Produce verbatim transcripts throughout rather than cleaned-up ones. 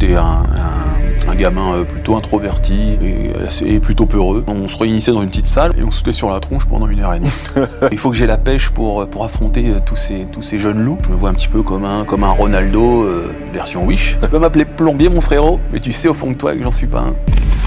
J'étais un, un, un gamin plutôt introverti et, assez, et plutôt peureux. On se réunissait dans une petite salle et on se sautait sur la tronche pendant une heure et demie. Il faut que j'ai la pêche pour, pour affronter tous ces, tous ces jeunes loups. Je me vois un petit peu comme un, comme un Ronaldo euh, version Wish. Tu peux m'appeler plombier mon frérot, mais tu sais au fond de toi que j'en suis pas un.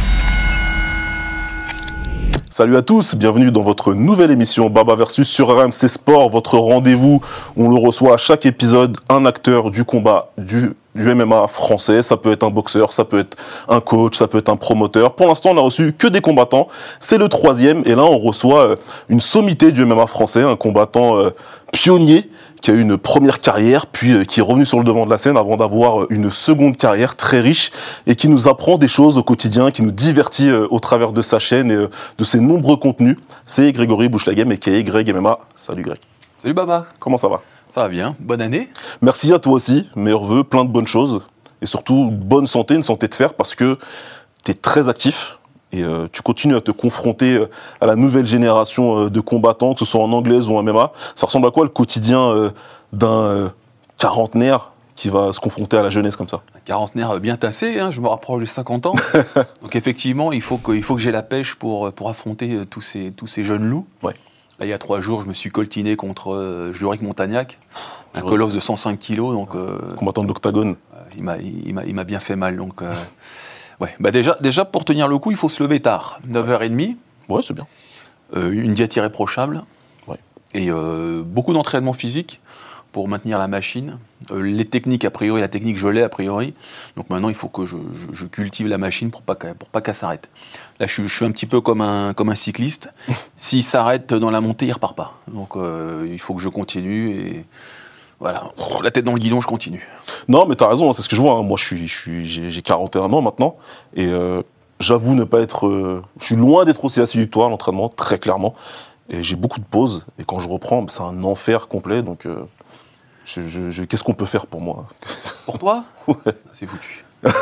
Salut à tous, bienvenue dans votre nouvelle émission Baba Versus sur R M C Sport, votre rendez-vous où on le reçoit à chaque épisode un acteur du combat, du, du M M A français. Ça peut être un boxeur, ça peut être un coach, ça peut être un promoteur. Pour l'instant, on a reçu que des combattants. C'est le troisième et là, on reçoit une sommité du M M A français, un combattant euh, pionnier qui a eu une première carrière, puis euh, qui est revenu sur le devant de la scène avant d'avoir une seconde carrière très riche et qui nous apprend des choses au quotidien, qui nous divertit euh, au travers de sa chaîne et euh, de ses nombreux contenus. C'est Grégory Bouchelaghem, aka Greg M M A. Salut Greg. Salut Baba. Comment ça va? Ça va bien, bonne année. Merci à toi aussi, meilleurs vœux, plein de bonnes choses et surtout bonne santé, une santé de fer parce que tu es très actif. Et euh, tu continues à te confronter euh, à la nouvelle génération euh, de combattants, que ce soit en anglaise ou en M M A. Ça ressemble à quoi le quotidien euh, d'un euh, quarantenaire qui va se confronter à la jeunesse comme ça? Un quarantenaire bien tassé, hein, je me rapproche des cinquante ans. Donc effectivement, il faut que, il faut que j'ai la pêche pour, pour affronter euh, tous, ces, tous ces jeunes loups. Ouais. Là, il y a trois jours, je me suis coltiné contre euh, Juric Montagnac, un colosse de cent cinq kilos. Donc, euh, combattant de l'octogone. Euh, il, m'a, il, m'a, il m'a bien fait mal. Donc, euh, ouais. bah déjà, déjà, pour tenir le coup, il faut se lever tard, neuf heures trente. Ouais, c'est bien. Euh, une diète irréprochable. Ouais. Et euh, beaucoup d'entraînement physique pour maintenir la machine. Euh, les techniques, a priori, la technique, je l'ai, a priori. Donc maintenant, il faut que je, je, je cultive la machine pour pas qu'elle, pour pas qu'elle s'arrête. Là, je, je suis un petit peu comme un, comme un cycliste. S'il s'arrête dans la montée, il repart pas. Donc euh, il faut que je continue et... Voilà, la tête dans le guidon, je continue. Non, mais t'as raison, hein, c'est ce que je vois. Hein. Moi, je suis, je suis, j'ai, j'ai quarante et un ans maintenant, et euh, j'avoue ne pas être... Euh, je suis loin d'être aussi assidu que toi à l'entraînement, très clairement. Et j'ai beaucoup de pauses, et quand je reprends, c'est un enfer complet, donc... Euh, je, je, je, qu'est-ce qu'on peut faire pour moi? Pour toi? Ouais. C'est foutu.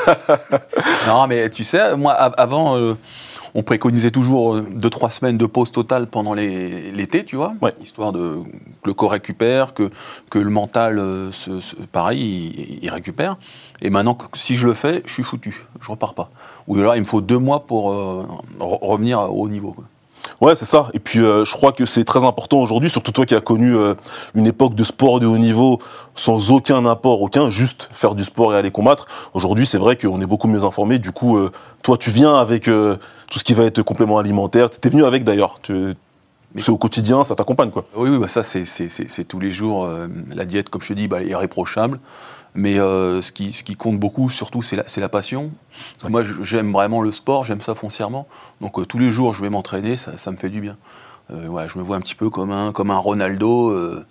Non, mais tu sais, moi, avant... Euh, on préconisait toujours deux trois semaines de pause totale pendant les, l'été, tu vois, ouais. Histoire de, que le corps récupère, que, que le mental, euh, se, se, pareil, il, il récupère. Et maintenant, si je le fais, je suis foutu, je repars pas. Ou alors, il me faut deux mois pour euh, re- revenir au haut niveau, quoi. Ouais, c'est ça. Et puis, euh, je crois que c'est très important aujourd'hui, surtout toi qui as connu euh, une époque de sport de haut niveau sans aucun apport, aucun, juste faire du sport et aller combattre. Aujourd'hui, c'est vrai qu'on est beaucoup mieux informé. Du coup, euh, toi, tu viens avec euh, tout ce qui va être complément alimentaire. Tu étais venu avec d'ailleurs. Tu, c'est au quotidien, ça t'accompagne, quoi. Oui, oui, bah ça, c'est, c'est, c'est, c'est tous les jours. Euh, la diète, comme je te dis, bah, est irréprochable. Mais euh, ce, qui, ce qui compte beaucoup, surtout, c'est la, c'est la passion. Parce que ouais. Moi, j'aime vraiment le sport, j'aime ça foncièrement. Donc euh, tous les jours, je vais m'entraîner, ça, ça me fait du bien. Euh, voilà, je me vois un petit peu comme un, comme un Ronaldo, euh,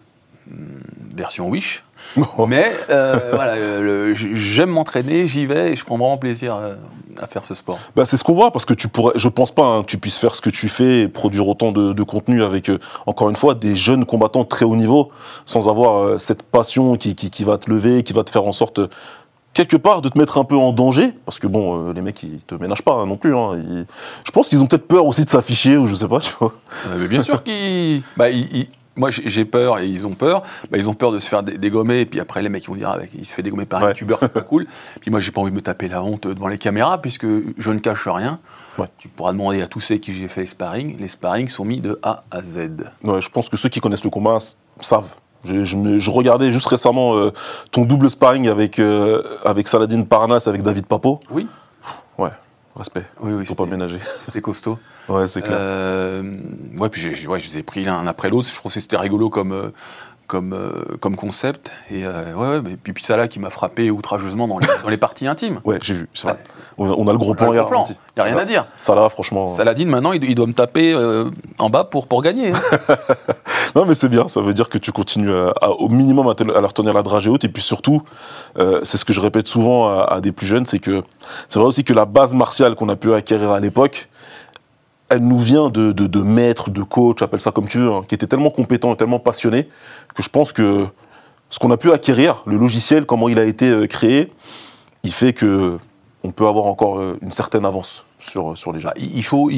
version Wish. Oh. Mais euh, voilà, le, j'aime m'entraîner, j'y vais et je prends vraiment plaisir à, à faire ce sport. Bah, c'est ce qu'on voit, parce que tu pourrais, je pense pas hein, que tu puisses faire ce que tu fais et produire autant de, de contenu avec, euh, encore une fois, des jeunes combattants de très haut niveau, sans avoir euh, cette passion qui, qui, qui va te lever, qui va te faire en sorte, euh, quelque part, de te mettre un peu en danger, parce que bon, euh, les mecs, ils te ménagent pas hein, non plus. Hein, ils, je pense qu'ils ont peut-être peur aussi de s'afficher, ou je sais pas, tu vois. Euh, mais bien sûr qu'ils... Bah, ils, ils... Moi, j'ai peur et ils ont peur. Bah, ils ont peur de se faire dégommer. Et puis après, les mecs ils vont dire ah, il se fait dégommer par un ouais. youtubeur, c'est pas cool. Puis moi, j'ai pas envie de me taper la honte devant les caméras puisque je ne cache rien. Ouais. Tu pourras demander à tous ceux qui j'ai fait les sparring. Les sparring sont mis de A à Z. Ouais, je pense que ceux qui connaissent le combat savent. Je, je, je regardais juste récemment euh, ton double sparring avec, euh, avec Saladin Parnasse, avec David Papo. Oui. Ouais. Respect. Oui, oui, faut pas ménager. C'était costaud. Ouais, c'est clair. Euh, ouais, puis j'ai, ouais, je les ai pris l'un après l'autre. Je trouve que c'était rigolo comme, euh, comme, euh, comme concept. Et euh, ouais, ouais, mais puis, puis ça là qui m'a frappé outrageusement dans les, dans les parties intimes. Ouais, j'ai vu. C'est vrai. On, a, on a le gros plan. Il n'y a rien à dire. Ça là, franchement. Saladin, maintenant, il, il doit me taper euh, en bas pour, pour gagner. Hein. Non, mais c'est bien. Ça veut dire que tu continues à, à, au minimum à, te, à leur tenir la dragée haute. Et puis surtout, euh, c'est ce que je répète souvent à, à des plus jeunes, c'est que c'est vrai aussi que la base martiale qu'on a pu acquérir à l'époque, elle nous vient de, de, de maîtres, de coachs, appelle ça comme tu veux, hein, qui étaient tellement compétents et tellement passionnés que je pense que ce qu'on a pu acquérir, le logiciel, comment il a été euh, créé, il fait que on peut avoir encore euh, une certaine avance sur, sur les gens. Bah, il faut, il faut,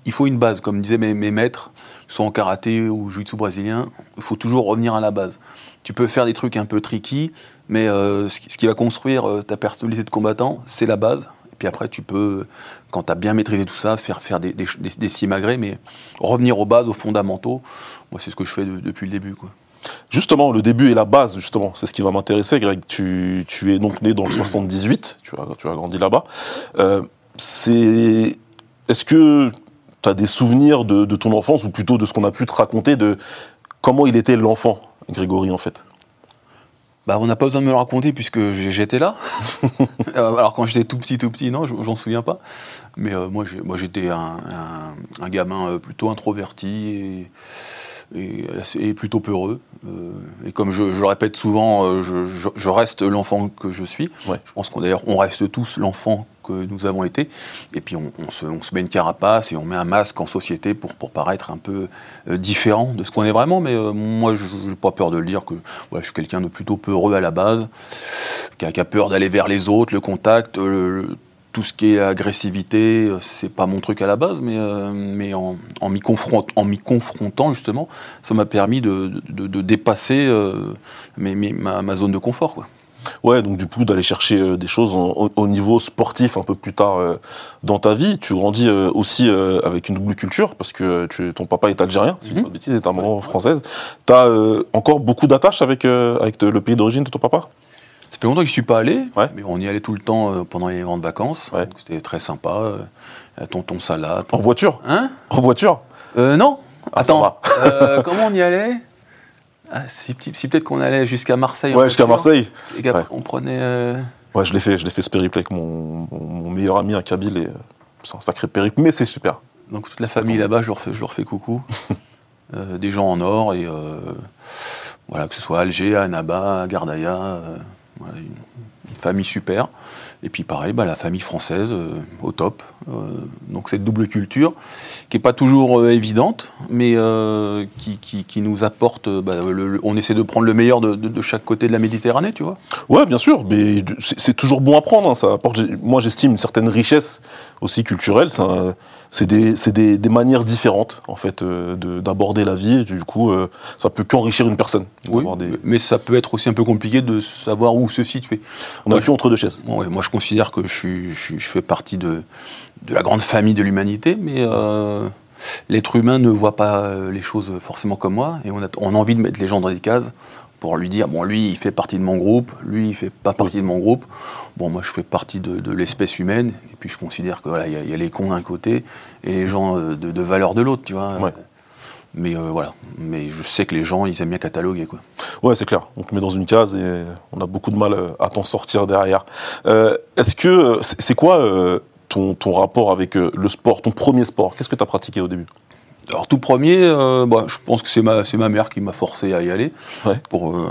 il faut une base, comme disaient mes, mes maîtres, soit en karaté ou jiu-jitsu brésilien, il faut toujours revenir à la base. Tu peux faire des trucs un peu tricky, mais euh, ce, qui, ce qui va construire euh, ta personnalité de combattant, c'est la base. Et puis après, tu peux, quand tu as bien maîtrisé tout ça, faire, faire des, des, des, des simagrées, mais revenir aux bases, aux fondamentaux. Moi, c'est ce que je fais de, depuis le début, quoi. Justement, le début et la base, justement, c'est ce qui va m'intéresser, Greg. Tu, tu es donc né dans le soixante-dix-huit, tu as, tu as grandi là-bas. Euh, c'est... Est-ce que tu as des souvenirs de, de ton enfance, ou plutôt de ce qu'on a pu te raconter, de comment il était l'enfant, Grégory, en fait? Bah, on n'a pas besoin de me le raconter puisque j'étais là. Alors quand j'étais tout petit, tout petit, non, j'en souviens pas. Mais euh, moi, moi j'étais un, un, un gamin plutôt introverti et, et, et plutôt peureux. Euh, et comme je, je le répète souvent, je, je, je reste l'enfant que je suis. Ouais. Je pense qu'on d'ailleurs on reste tous l'enfant que nous avons été. Et puis on, on, se, on se met une carapace et on met un masque en société pour, pour paraître un peu euh, différent de ce qu'on est vraiment. Mais euh, moi, je n'ai pas peur de le dire que ouais, je suis quelqu'un de plutôt peureux à la base, qui a, qui a peur d'aller vers les autres, le contact, euh, le, tout ce qui est agressivité, c'est pas mon truc à la base, mais, euh, mais en, en m'y confront, en m'y confrontant justement, ça m'a permis de, de, de dépasser euh, mes, mes, ma, ma zone de confort, quoi. Ouais, donc du coup, d'aller chercher euh, des choses en, au, au niveau sportif un peu plus tard euh, dans ta vie. Tu grandis euh, aussi euh, avec une double culture, parce que tu, ton papa est algérien, si je ne dis pas de bêtises, et ta maman française. Tu as euh, encore beaucoup d'attaches avec, euh, avec le pays d'origine de ton papa? Ça fait longtemps que je ne suis pas allé, ouais. mais on y allait tout le temps euh, pendant les grandes vacances. Ouais. C'était très sympa. Euh, tonton Salah. En voiture? Hein? En voiture? euh, Non. Ah, attends, euh, comment on y allait? Ah, si, si peut-être qu'on allait jusqu'à Marseille. Ouais, jusqu'à Marseille. Et qu'après ouais. on prenait. Euh... Ouais, je l'ai fait, je l'ai fait ce périple avec mon, mon, mon meilleur ami, un Kabyle, et euh, c'est un sacré périple, mais c'est super. Donc toute la famille là-bas, je leur fais, je leur fais coucou. euh, des gens en or, et euh, voilà, que ce soit Alger, Annaba, Gardaïa, euh, voilà, une, une famille super. Et puis pareil, bah, la famille française, euh, au top. Euh, donc cette double culture, qui n'est pas toujours euh, évidente, mais euh, qui, qui, qui nous apporte, bah, le, le, on essaie de prendre le meilleur de, de, de chaque côté de la Méditerranée, tu vois. Ouais, bien sûr, mais c'est, c'est toujours bon à prendre, hein, ça apporte, moi j'estime une certaine richesse aussi culturelle, c'est, un, c'est, des, c'est des, des manières différentes, en fait, euh, de, d'aborder la vie, et du coup, euh, ça peut qu'enrichir une personne. Oui, des... mais ça peut être aussi un peu compliqué de savoir où se situer. On a le cul entre deux chaises. Ouais, moi je considère que je, suis, je, suis, je fais partie de, de la grande famille de l'humanité, mais euh, l'être humain ne voit pas les choses forcément comme moi, et on a, on a envie de mettre les gens dans des cases pour lui dire, bon, lui, il fait partie de mon groupe, lui, il fait pas partie oui. de mon groupe. Bon, moi, je fais partie de, de l'espèce humaine, et puis je considère que voilà, y, y a les cons d'un côté et les gens de, de valeur de l'autre, tu vois. Ouais. Mais euh, voilà, mais je sais que les gens, ils aiment bien cataloguer, quoi. Ouais, c'est clair. On te met dans une case et on a beaucoup de mal à t'en sortir derrière. Euh, est-ce que c'est quoi euh, ton, ton rapport avec euh, le sport, ton premier sport? Qu'est-ce que tu as pratiqué au début? Alors tout premier, euh, bah, je pense que c'est ma, c'est ma mère qui m'a forcé à y aller, ouais. pour, euh,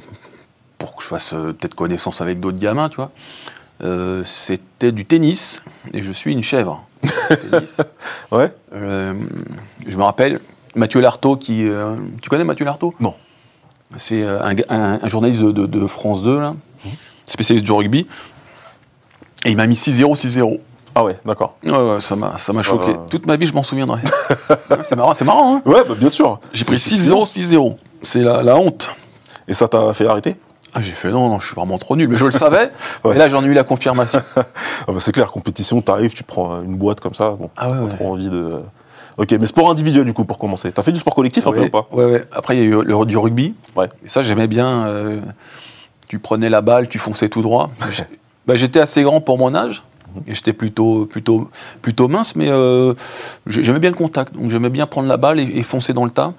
pour que je fasse euh, peut-être connaissance avec d'autres gamins, tu vois. Euh, c'était du tennis, et je suis une chèvre. tennis. Ouais. Euh, je me rappelle, Mathieu Lartaud, qui, euh, tu connais Mathieu Lartaud? Non. C'est euh, un, un, un journaliste de, de, de France deux, là, mmh. spécialiste du rugby, et il m'a mis six zéro, six zéro. Ah ouais, d'accord. Ouais, ouais, ça m'a, ça m'a choqué. Euh... Toute ma vie, je m'en souviendrai. c'est marrant, c'est marrant, hein. Ouais, bah, bien sûr. J'ai pris six zéro, six zéro. C'est la, la honte. Et ça t'a fait arrêter? Ah, j'ai fait non, non, je suis vraiment trop nul. Mais je le savais. ouais. Et là, j'en ai eu la confirmation. ah bah, c'est clair, compétition, t'arrives, tu prends une boîte comme ça. Bon, ah ouais, pas ouais. trop envie de. Ok, mais sport individuel du coup pour commencer. T'as fait du sport collectif ouais, un peu ou pas? Ouais, ouais. Après, il y a eu le, du rugby. Ouais. Et ça, j'aimais bien. Euh, tu prenais la balle, tu fonçais tout droit. bah, j'étais assez grand pour mon âge. Et j'étais plutôt, plutôt, plutôt mince, mais euh, j'aimais bien le contact. Donc j'aimais bien prendre la balle et, et foncer dans le tas.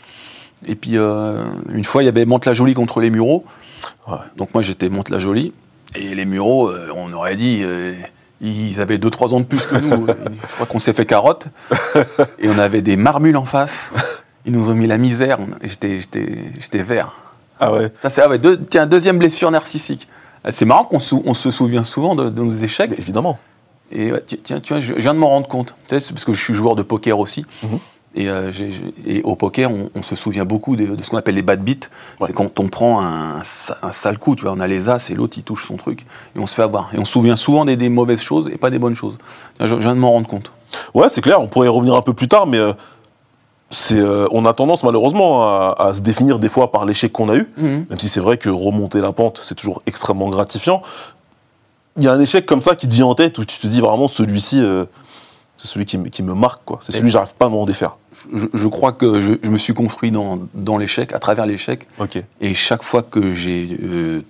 Et puis, euh, une fois, il y avait Mantes-la-Jolie contre les Mureaux. Ouais. Donc moi, j'étais Mantes-la-Jolie. Et les Mureaux, euh, on aurait dit, euh, ils avaient deux trois ans de plus que nous. Je crois qu'on s'est fait carotte. Et on avait des marmules en face. Ils nous ont mis la misère. J'étais, j'étais, j'étais vert. Ah ouais. Ça, c'est ah ouais, deux, tiens, deuxième blessure narcissique. C'est marrant qu'on sou, on se souvient souvent de, de nos échecs. Mais évidemment. Et ouais, tiens, tu vois, je viens de m'en rendre compte. Tu sais, c'est parce que je suis joueur de poker aussi. Mm-hmm. Et, euh, j'ai, j'ai, et au poker, on, on se souvient beaucoup de, de ce qu'on appelle les bad beats. Ouais. C'est quand on prend un, un, un sale coup, tu vois, on a les as et l'autre il touche son truc et on se fait avoir. Et on se souvient souvent des, des mauvaises choses et pas des bonnes choses. Je, je viens de m'en rendre compte. Ouais, c'est clair, on pourrait y revenir un peu plus tard, mais euh, c'est, euh, on a tendance malheureusement à, à se définir des fois par l'échec qu'on a eu, mmh. même si c'est vrai que remonter la pente, c'est toujours extrêmement gratifiant. Il y a un échec comme ça qui te vient en tête où tu te dis vraiment celui-ci... Euh, c'est celui qui me, qui me marque, quoi. C'est celui que j'arrive pas à m'en défaire. Je, je crois que je, je me suis construit dans, dans l'échec, à travers l'échec. Okay. Et chaque fois que j'ai euh,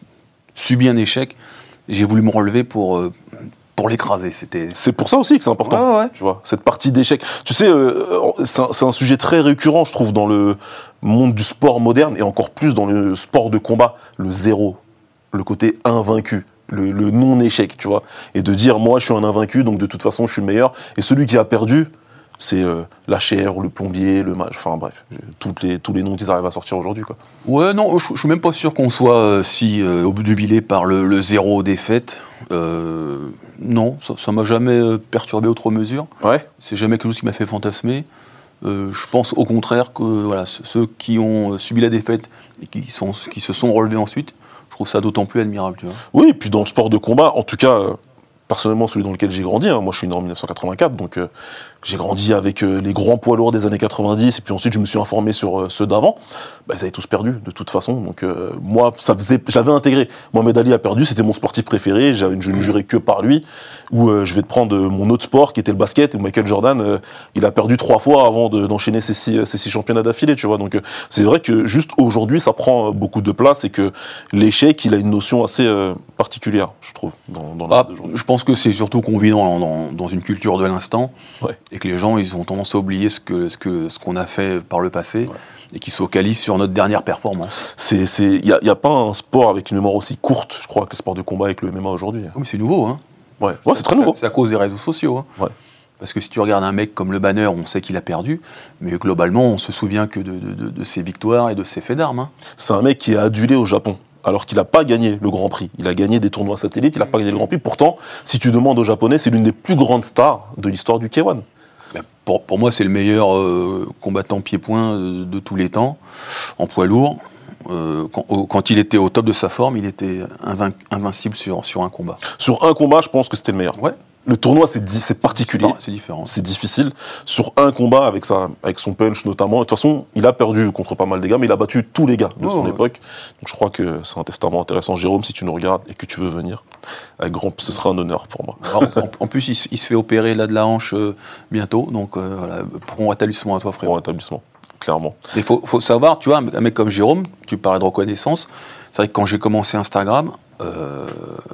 subi un échec, j'ai voulu me relever pour, euh, pour l'écraser. C'était... C'est pour ça aussi que c'est important. Ouais, ouais. Tu vois, cette partie d'échec. Tu sais, euh, c'est, un, c'est un sujet très récurrent, je trouve, dans le monde du sport moderne et encore plus dans le sport de combat. Le zéro, le côté invaincu. Le, le non-échec, tu vois, et de dire, moi, je suis un invaincu, donc de toute façon, je suis le meilleur, et celui qui a perdu, c'est euh, la chair, le plombier, le match, enfin bref, toutes les, tous les noms qu'ils arrivent à sortir aujourd'hui, quoi. Ouais, non, je, je suis même pas sûr qu'on soit euh, si euh, obnubilé par le, le zéro défaite. Euh, non, ça, ça m'a jamais perturbé outre mesure. Ouais. C'est jamais quelque chose qui m'a fait fantasmer. Euh, je pense au contraire que voilà, ceux qui ont subi la défaite et qui, sont, qui se sont relevés ensuite, je trouve ça d'autant plus admirable, tu vois. Oui, et puis dans le sport de combat, en tout cas, euh, personnellement, celui dans lequel j'ai grandi, hein, moi je suis né en dix-neuf cent quatre-vingt-quatre, donc euh, j'ai grandi avec euh, les grands poids lourds des années quatre-vingt-dix, et puis ensuite je me suis informé sur euh, ceux d'avant. Bah, ils avaient tous perdu, de toute façon, donc euh, moi, ça faisait, je l'avais intégré. Mohamed Ali a perdu, c'était mon sportif préféré, je ne jurais que par lui, ou euh, je vais te prendre euh, mon autre sport, qui était le basket, où Michael Jordan, euh, il a perdu trois fois avant de, d'enchaîner ses six, ses six championnats d'affilée, tu vois, donc euh, c'est vrai que juste aujourd'hui, ça prend euh, beaucoup de place, et que l'échec, il a une notion assez euh, particulière, je trouve, dans, dans ah, je pense que c'est surtout qu'on vit dans, dans, dans une culture de l'instant, ouais. et que les gens, ils ont tendance à oublier ce, que, ce, que, ce qu'on a fait par le passé, ouais. et qui se focalisent sur notre dernière performance. Il n'y a, y a pas un sport avec une mémoire aussi courte, je crois, que le sport de combat avec le M M A aujourd'hui. Oui, mais c'est nouveau, hein. Ouais, ouais c'est très nouveau. C'est à cause des réseaux sociaux, hein. Ouais. Parce que si tu regardes un mec comme le Banner, on sait qu'il a perdu, mais globalement, on se souvient que de, de, de, de ses victoires et de ses faits d'armes, hein. C'est un mec qui est adulé au Japon, alors qu'il n'a pas gagné le Grand Prix. Il a gagné des tournois satellites, il n'a pas gagné le Grand Prix. Pourtant, si tu demandes aux Japonais, c'est l'une des plus grandes stars de l'histoire du K un. Pour, pour moi, c'est le meilleur euh, combattant pied-point de, de tous les temps, en poids lourd. Euh, quand, au, quand il était au top de sa forme, il était invin- invincible sur, sur un combat. Sur un combat, je pense que c'était le meilleur. Ouais. Le tournoi, c'est, di- c'est particulier. C'est différent. C'est difficile. Sur un combat, avec, sa, avec son punch notamment, de toute façon, il a perdu contre pas mal de gars, mais il a battu tous les gars de oh, son ouais. époque. Donc je crois que c'est un testament intéressant. Jérôme, si tu nous regardes et que tu veux venir, avec grand, ce sera un honneur pour moi. Alors, en, en plus, il, il se fait opérer là de la hanche euh, bientôt. Donc euh, voilà, prompt rétablissement à toi, frère. Prompt rétablissement, clairement. Il faut, faut savoir, tu vois, un mec comme Jérôme, tu parlais de reconnaissance. C'est vrai que quand j'ai commencé Instagram, euh,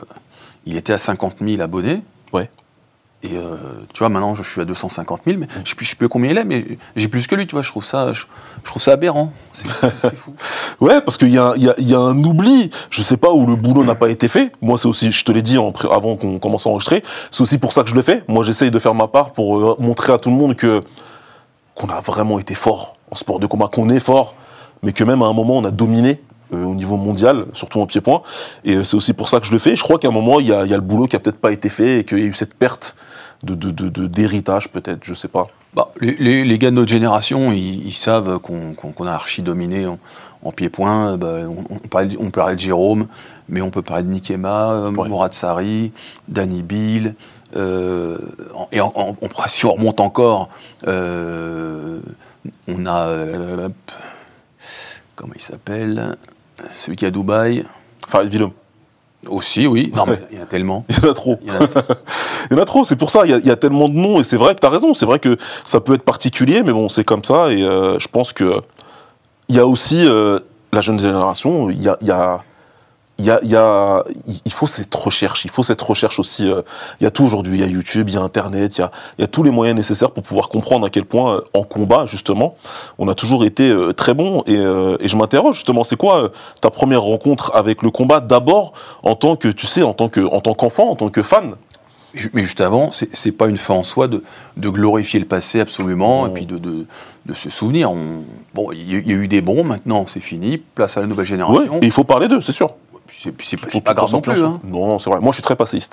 il était à cinquante mille abonnés. Ouais. Et euh, tu vois, maintenant, je suis à deux cent cinquante mille, mais je ne sais plus combien il est, mais j'ai plus que lui, tu vois, je trouve ça, je, je trouve ça aberrant. C'est, c'est fou. Ouais, parce qu'il y a, y, a, y a un oubli, je sais pas, où le boulot n'a pas été fait. Moi, c'est aussi, je te l'ai dit en, avant qu'on commence à enregistrer, c'est aussi pour ça que je le fais. Moi, j'essaye de faire ma part pour euh, montrer à tout le monde que qu'on a vraiment été fort en sport de combat, qu'on est fort, mais que même à un moment, on a dominé. Euh, au niveau mondial, surtout en pied-point. Et euh, c'est aussi pour ça que je le fais. Je crois qu'à un moment, il y a, y a le boulot qui a peut-être pas été fait et qu'il y a eu cette perte de, de, de, de, d'héritage, peut-être, je sais pas. Bah, les, les, les gars de notre génération, ils, ils savent qu'on, qu'on, qu'on a archi-dominé en, en pied-point. Bah, on, on, parlait, on parlait de Jérôme, mais on peut parler de Nikema, ouais. Mourad Sari, Danny Bill. Euh, et en, en, on, si on remonte encore, euh, on a... Euh, comment il s'appelle ? Celui qui est à Dubaï. Farid Villom. Aussi, oui. Non, mais il y en a tellement. Il y en a trop. Il y en a, il y en a trop, c'est pour ça. Il y, a, il y a tellement de noms, et c'est vrai que tu as raison. C'est vrai que ça peut être particulier, mais bon, c'est comme ça. Et euh, je pense qu'il y a aussi euh, la jeune génération. Il y a, y a, y a, y a, il faut cette recherche. Il faut cette recherche aussi. Euh, il y a tout aujourd'hui. Il y a YouTube, il y a Internet, il y a, il y a tous les moyens nécessaires pour pouvoir comprendre à quel point, euh, en combat, justement, on a toujours été euh, très bon. Et, euh, et je m'interroge, justement, c'est quoi euh, ta première rencontre avec le combat, d'abord, en tant que, tu sais, en tant, que, en tant qu'enfant, en tant que fan? Mais juste avant, c'est, c'est pas une fin en soi de, de glorifier le passé absolument, mmh. et puis de, de, de se souvenir. On, bon, il y, y a eu des bons, maintenant c'est fini, place à la nouvelle génération. Ouais, et il faut parler d'eux, c'est sûr. C'est, c'est, c'est, c'est pas grave non plus. Hein. Non, non, c'est vrai. Moi, je suis très passéiste.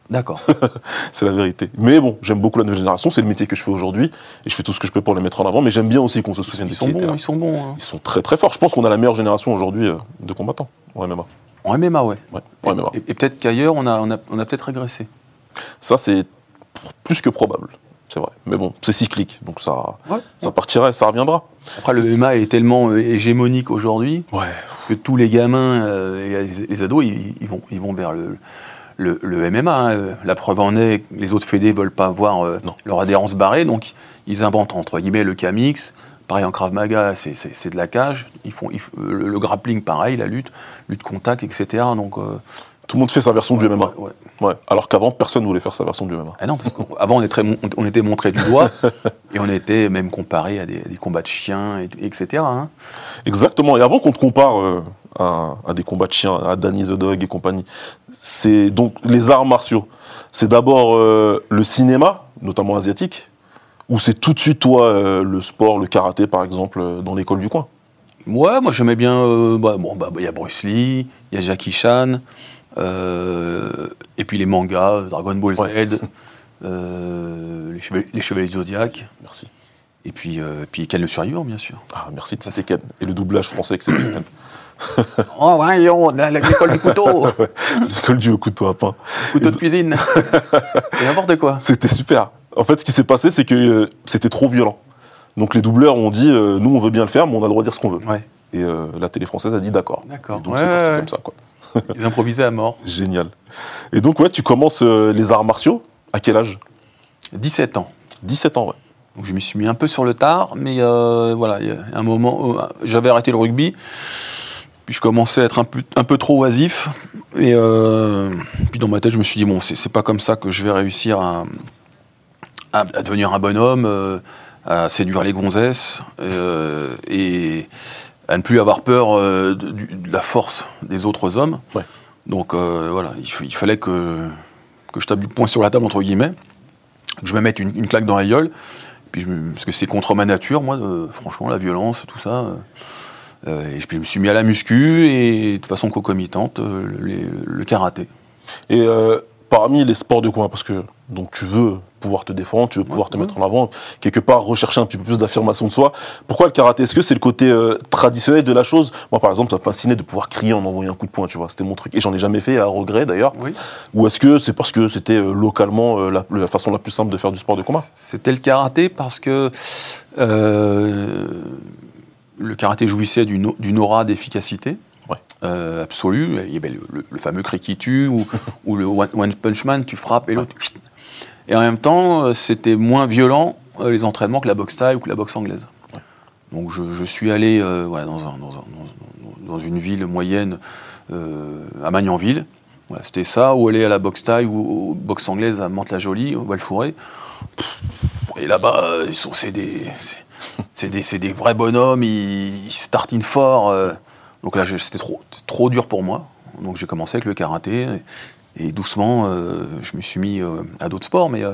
D'accord. C'est la vérité. Mais bon, j'aime beaucoup la nouvelle génération, c'est le métier que je fais aujourd'hui, et je fais tout ce que je peux pour les mettre en avant, mais j'aime bien aussi qu'on se souvienne Ils de sont qui bons, était là. ils sont bons. Hein. Ils sont très très forts. Je pense qu'on a la meilleure génération aujourd'hui euh, de combattants en M M A. En M M A, ouais. Ouais, en M M A. Et, et peut-être qu'ailleurs, on a, on a, on a peut-être régressé. Ça, c'est plus que probable, c'est vrai. Mais bon, c'est cyclique, donc ça, Ouais, ça ouais. partira et ça reviendra. Après, le M M A est tellement euh, hégémonique aujourd'hui Ouais. que tous les gamins euh, et les, les ados, ils, ils, vont, ils vont vers le, le, le M M A. Hein. La preuve en est, les autres fédés ne veulent pas voir euh, leur adhérence barrée, donc ils inventent entre guillemets le K-Mix. Pareil en Krav Maga, c'est, c'est, c'est de la cage. Ils font, ils, le, le grappling, pareil, la lutte, lutte contact, et cetera. Donc, euh, Tout le monde fait sa version ouais, du M M A. Ouais, ouais. Ouais. Alors qu'avant, personne ne voulait faire sa version du M M A. Ah non, parce qu'avant, on, est très, on était montré du doigt et on était même comparé à des, des combats de chiens, et, et cetera. Hein. Exactement. Et avant qu'on te compare euh, à, à des combats de chiens, à Danny the Dog et compagnie, c'est donc les arts martiaux. C'est d'abord euh, le cinéma, notamment asiatique, ou c'est tout de suite, toi, euh, le sport, le karaté, par exemple, euh, dans l'école du coin? Ouais, moi j'aimais bien. Euh, bah, bon, bah, il y a Bruce Lee, il y a Jackie Chan, euh, et puis les mangas, Dragon Ball Z, Ouais. euh, les, chevaliers, les Chevaliers du Zodiac, Merci. et puis, euh, puis Ken le Survivant, bien sûr. Ah, merci de c'est Ken. Et le doublage français que c'est Ken. Oh, ouais, yo, la- la- l'école du couteau, L'école du couteau à pain. couteau de cuisine, c'est n'importe quoi. C'était super. En fait, ce qui s'est passé, c'est que euh, c'était trop violent. Donc les doubleurs ont dit, euh, nous on veut bien le faire, mais on a le droit de dire ce qu'on veut. Ouais, Et euh, la télé française a dit d'accord. d'accord. Et donc Ouais, c'est parti ouais, comme ça, quoi. ils improvisaient à mort. Génial. Et donc, ouais, tu commences euh, les arts martiaux à quel âge? dix-sept ans. dix-sept ans, ouais. Donc je m'y suis mis un peu sur le tard, mais euh, voilà, il y a un moment, euh, j'avais arrêté le rugby, puis je commençais à être un peu, un peu trop oisif, et euh, puis dans ma tête je me suis dit, bon, c'est, c'est pas comme ça que je vais réussir à, à, à devenir un bonhomme, euh, à séduire les gonzesses, euh, et à ne plus avoir peur euh, de, de la force des autres hommes. Ouais. Donc euh, voilà, il, f- il fallait que, que je tape du poing sur la table, entre guillemets, que je me mette une, une claque dans la gueule. Puis je me- parce que c'est contre ma nature, moi, euh, franchement, la violence, tout ça. euh, euh, et je, puis je me suis mis à la muscu et de façon concomitante, euh, les- le karaté. Et euh, parmi les sports de combat, parce que donc tu veux pouvoir te défendre, tu veux pouvoir Ouais, te ouais. mettre en avant, quelque part rechercher un petit peu plus d'affirmation de soi. Pourquoi le karaté? Est-ce que c'est le côté euh, traditionnel de la chose? Moi, par exemple, ça me fascinait de pouvoir crier en envoyant un coup de poing, tu vois. C'était mon truc. Et j'en ai jamais fait, à regret d'ailleurs. Oui. Ou est-ce que c'est parce que c'était euh, localement euh, la, la façon la plus simple de faire du sport de combat? C'était le karaté parce que euh, le karaté jouissait d'une, au- d'une aura d'efficacité. Ouais. Euh, absolue. Il y avait le, le- le fameux cri qui tue ou, ou le one, one punch man, tu frappes et l'autre. Et en même temps, euh, c'était moins violent euh, les entraînements que la boxe thaï ou que la boxe anglaise. Ouais. Donc je, je suis allé euh, ouais, dans, un- dans, un- dans- dans une ville moyenne, euh, à Magnanville. Voilà, c'était ça, ou aller à la boxe thaï ou aux boxe anglaise à Mantes-la-Jolie, au Val-Fouré. Et là-bas, euh, ils sont, c'est des, c'est, c'est des, c'est des vrais bonhommes, ils, ils se tartinent fort. euh. Donc là, je- c'était trop, c'était trop dur pour moi. Donc j'ai commencé avec le karaté. Et, et doucement, euh, je me suis mis euh, à d'autres sports, mais euh,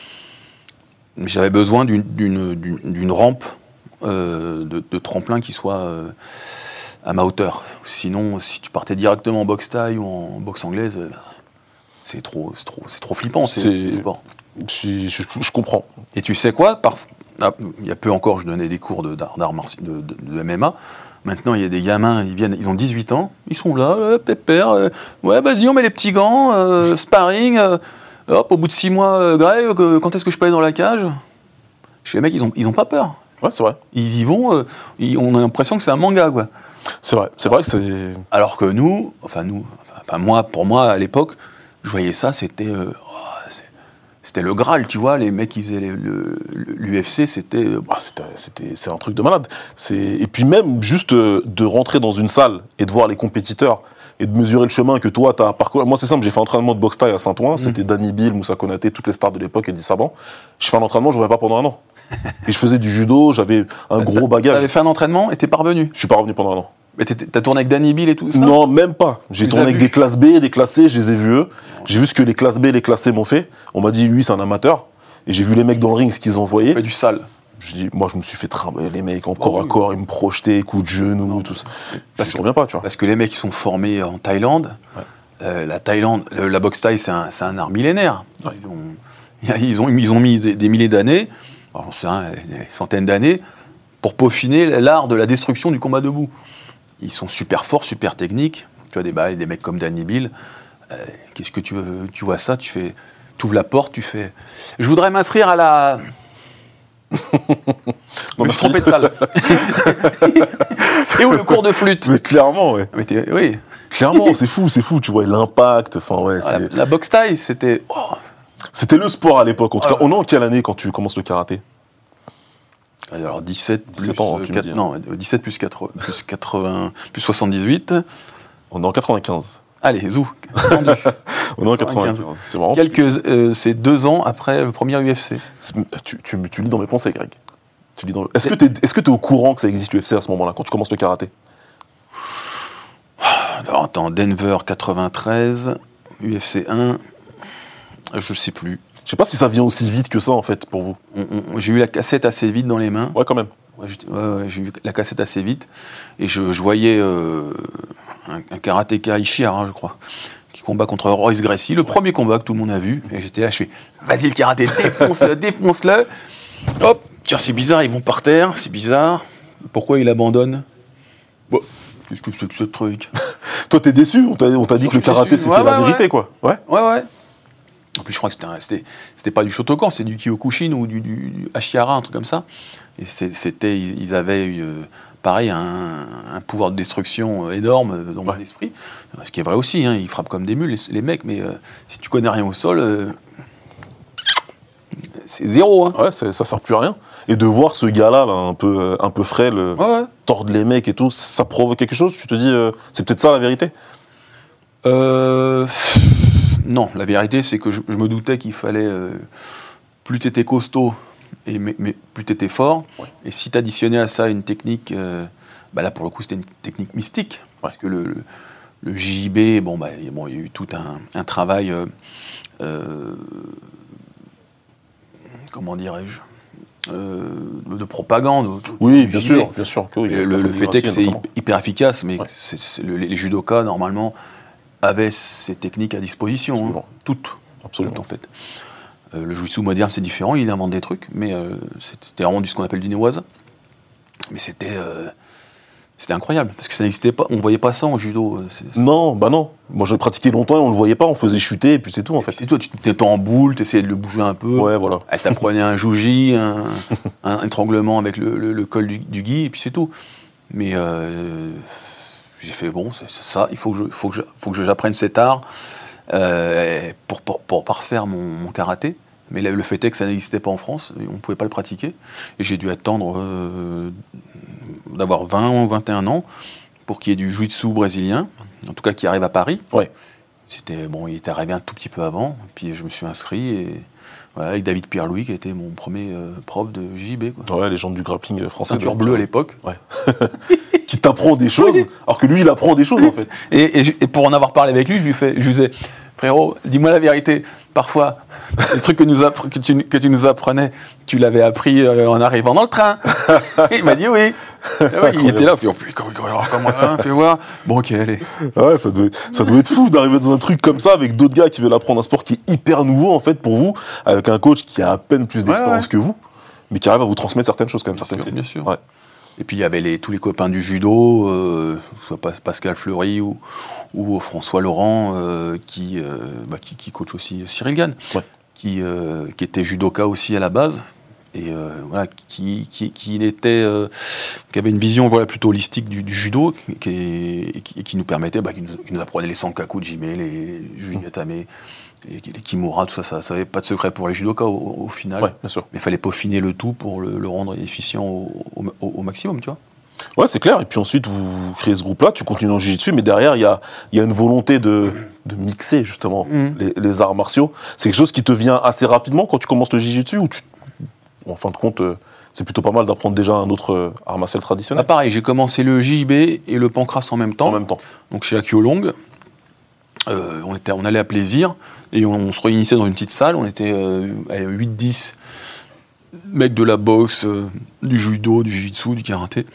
j'avais besoin d'une, d'une, d'une, d'une rampe, euh, de, de tremplin qui soit euh, à ma hauteur. Sinon, si tu partais directement en boxe thaï ou en boxe anglaise, euh, c'est trop, c'est trop, c'est trop flippant, ces, C'est- ces sports. je, je- je comprends. Et tu sais quoi? Par- ah, il y a peu encore, je donnais des cours de, d'art, d'art marti- de, de- de M M A. Maintenant, il y a des gamins, ils viennent, ils ont dix-huit ans, ils sont là, là pépère, euh, ouais, vas-y, on met les petits gants, euh, sparring, euh, hop, au bout de six mois, euh, Greg, euh, quand est-ce que je peux aller dans la cage? Chez les mecs, ils ont, ils ont pas peur. Ouais, c'est vrai. Ils y vont, euh, ils- on a l'impression que c'est un manga, quoi. C'est vrai. C'est vrai que c'est. Alors que nous, enfin nous, enfin, enfin, moi, pour moi, à l'époque, je voyais ça, c'était, euh, oh, c'est- c'était le Graal, tu vois, les mecs qui faisaient les- le- le- l'U F C, c'était... euh, Ah, c'était, c'était, c'est un truc de malade. C'est... Et puis même, juste euh, de rentrer dans une salle et de voir les compétiteurs et de mesurer le chemin que toi, tu as parcouru. Moi, c'est simple, j'ai fait un entraînement de boxe thaï à Saint-Ouen. C'était Danny Bill, Moussa Konaté, toutes les stars de l'époque et Eddie Saban. Je fais un entraînement, je ne reviens pas pendant un an. Et je faisais du judo, j'avais un gros bagage. T'avais fait un entraînement et t'es pas revenu. Je suis pas revenu pendant un an. Mais t'étais- t'as tourné avec Danny Bill et tout ça? Non, même pas. J'ai Tu les tourné as avec vus? des classes B, des classes C, je les ai vus eux. J'ai vu ce que les classes B et les classes C m'ont fait. On m'a dit, lui, c'est un amateur. Et j'ai vu les mecs dans le ring, ce qu'ils envoyaient. Fait du sale. Je dis, moi, je me suis fait trimballer, les mecs, en corps oui. à corps, ils me projetaient, coups de genou, tout ça. Parce que je reviens pas, tu vois. Parce que les mecs qui sont formés en Thaïlande, Ouais. Euh, la Thaïlande, le, la boxe thaï, c'est un, c'est un art millénaire. Ouais. Ils, ont, ils, ont, ils ont mis des, des milliers d'années, j'en sais rien, des centaines d'années, pour peaufiner l'art de la destruction du combat debout. Ils sont super forts, super techniques. Tu vois des, bah, des mecs comme Danny Bill. Euh, qu'est-ce que tu veux, tu vois ça, tu fais, tu ouvres la porte, tu fais. Je voudrais m'inscrire à la. Je me suis trompé de salle. Et où le cours de flûte. Mais clairement, ouais. Mais oui. Clairement, c'est fou, c'est fou. Tu vois l'impact. Enfin ouais. La, la boxe thaï, c'était. Oh. C'était le sport à l'époque. En tout ah, cas, on est en quelle année quand tu commences le karaté? Alors dix-sept plus dix-sept ans, quatre, dis, non, dix-sept plus quatre, plus quatre-vingts, plus soixante-dix-huit. On est en quatre-vingt-quinze. Allez, zou. On est en quatre-vingt-quinze. C'est marrant. Quelques, euh, c'est deux ans après le premier U F C. Tu, tu, tu lis dans mes pensées, Greg. Tu lis dans le... Est-ce que tu es, est-ce que tu es au courant que ça existe l'U F C à ce moment-là, quand tu commences le karaté? Alors attends, Denver quatre-vingt-treize, U F C un, je sais plus. Je sais pas si ça vient aussi vite que ça, en fait, pour vous. On, on, j'ai eu la cassette assez vite dans les mains. Ouais, quand même. Ouais, j'ai, ouais, ouais, j'ai eu la cassette assez vite. Et je, je voyais euh, un, un karatéka Ishihara, je crois, qui combat contre Royce Gracie, le ouais. premier combat que tout le monde a vu. Et j'étais là, je fais, vas-y le karaté, défonce-le, défonce-le. Hop, tiens, c'est bizarre, ils vont par terre, c'est bizarre. Pourquoi il abandonne? Bon, qu'est-ce que c'est que ce truc? Toi, t'es déçu? On t'a, on t'a dit que le karaté, déçu. c'était ouais, la ouais, vérité, ouais. quoi. Ouais, ouais, ouais. En plus, je crois que c'était, un, c'était, c'était pas du Shotokan, c'était du Kyokushin ou du, du, du Ashihara, un truc comme ça. Et c'est, c'était, ils avaient eu, euh, pareil, un, un pouvoir de destruction énorme dans ouais. l'esprit. Ce qui est vrai aussi, hein, ils frappent comme des mules, les, les mecs, mais euh, si tu connais rien au sol, euh, c'est zéro. Hein. Ouais, c'est, ça sert plus à rien. Et de voir ce gars-là, là, un peu, un peu frêle, ouais, ouais. tordre les mecs et tout, ça provoque quelque chose? Tu te dis, euh, c'est peut-être ça la vérité? Euh... Non, la vérité, c'est que je, je me doutais qu'il fallait... Euh, plus tu étais costaud, et, mais, mais plus tu étais fort. Ouais. Et si tu additionnais à ça une technique... Euh, bah là, pour le coup, c'était une technique mystique. Ouais. Parce que le, le, le J B, bon, bah, bon, il y a eu tout un, un travail... Euh, euh, comment dirais-je euh, de propagande. Oui, bien sûr, bien sûr. Que oui, le, le fait est que c'est hyper efficace, mais ouais. c'est, c'est le, les judokas, normalement... avaient ces techniques à disposition, hein. toutes, absolument, toutes en fait. Euh, le jiu-jitsu moderne, c'est différent, il invente des trucs, mais euh, c'était vraiment du ce qu'on appelle du néoise. Mais c'était, euh, c'était incroyable, parce que ça n'existait pas, on ne voyait pas ça en judo. C'est, c'est... Non, bah non. Moi, je pratiquais longtemps et on ne le voyait pas, on faisait chuter, et puis c'est tout, en et fait. C'est tout, tu étais en boule, tu essayais de le bouger un peu. Ouais, voilà. Tu apprenais un juji, un, un étranglement avec le, le, le col du, du gi, et puis c'est tout. Mais... Euh, j'ai fait, bon, c'est ça, il faut que, je, faut que, je, faut que j'apprenne cet art euh, pour, pour, pour parfaire mon, mon karaté. Mais le, le fait est que ça n'existait pas en France, on ne pouvait pas le pratiquer. Et j'ai dû attendre euh, d'avoir vingt ou vingt et un ans pour qu'il y ait du jiu-jitsu brésilien, en tout cas qui arrive à Paris. Ouais. C'était, bon, il était arrivé un tout petit peu avant, puis je me suis inscrit, et, voilà, avec David Pierre-Louis, qui était mon premier euh, prof de J B. Quoi. Ouais, légende du grappling français. Ceinture bleue à l'époque. Ouais. Qui t'apprend des choses, oui. Alors que lui, il apprend des choses, en fait. Et, et, et pour en avoir parlé avec lui, je lui, fais, je lui disais, frérot, dis-moi la vérité, parfois, les trucs que, nous appre- que, tu, que tu nous apprenais, tu l'avais appris euh, en arrivant dans le train. Et il m'a dit oui. oui il était là, puis, puis comment, comment, hein, fais voir. Bon, ok, allez. Ouais, ça doit, ça doit être fou d'arriver dans un truc comme ça avec d'autres gars qui veulent apprendre un sport qui est hyper nouveau, en fait, pour vous, avec un coach qui a à peine plus d'expérience ouais, ouais. que vous, mais qui arrive à vous transmettre certaines choses, quand même. Bien certaines sûr, bien sûr. Ouais. Et puis il y avait les, tous les copains du judo, euh, soit Pascal Fleury ou, ou François Laurent, euh, qui, euh, bah, qui, qui coach aussi Cyril Gann, ouais. qui, euh, qui était judoka aussi à la base, et euh, voilà, qui, qui, qui, était, euh, qui avait une vision voilà, plutôt holistique du, du judo, qui, et qui, et qui nous permettait, bah, qui, nous, qui nous apprenait les sankaku de Jime, les Juliatame, les Kimura, tout ça, ça, ça n'avait pas de secret pour les judokas au, au final. Ouais, bien sûr. Mais il fallait peaufiner le tout pour le, le rendre efficient au, au, au maximum, tu vois. Ouais, c'est clair. Et puis ensuite, vous, vous créez ce groupe-là, tu continues en jiu-jitsu, mais derrière, il y a, y a une volonté de, de mixer, justement, mmh. les, les arts martiaux. C'est quelque chose qui te vient assez rapidement quand tu commences le jiu-jitsu, ou tu, en fin de compte, c'est plutôt pas mal d'apprendre déjà un autre art martial traditionnel? Ah, pareil, j'ai commencé le J B et le pancras en même temps. En même temps. Donc chez Akio Long. Euh, on, était, on allait à plaisir et on, on se réunissait dans une petite salle, on était euh, huit dix mecs de la boxe, euh, du judo, du jiu-jitsu, du karaté.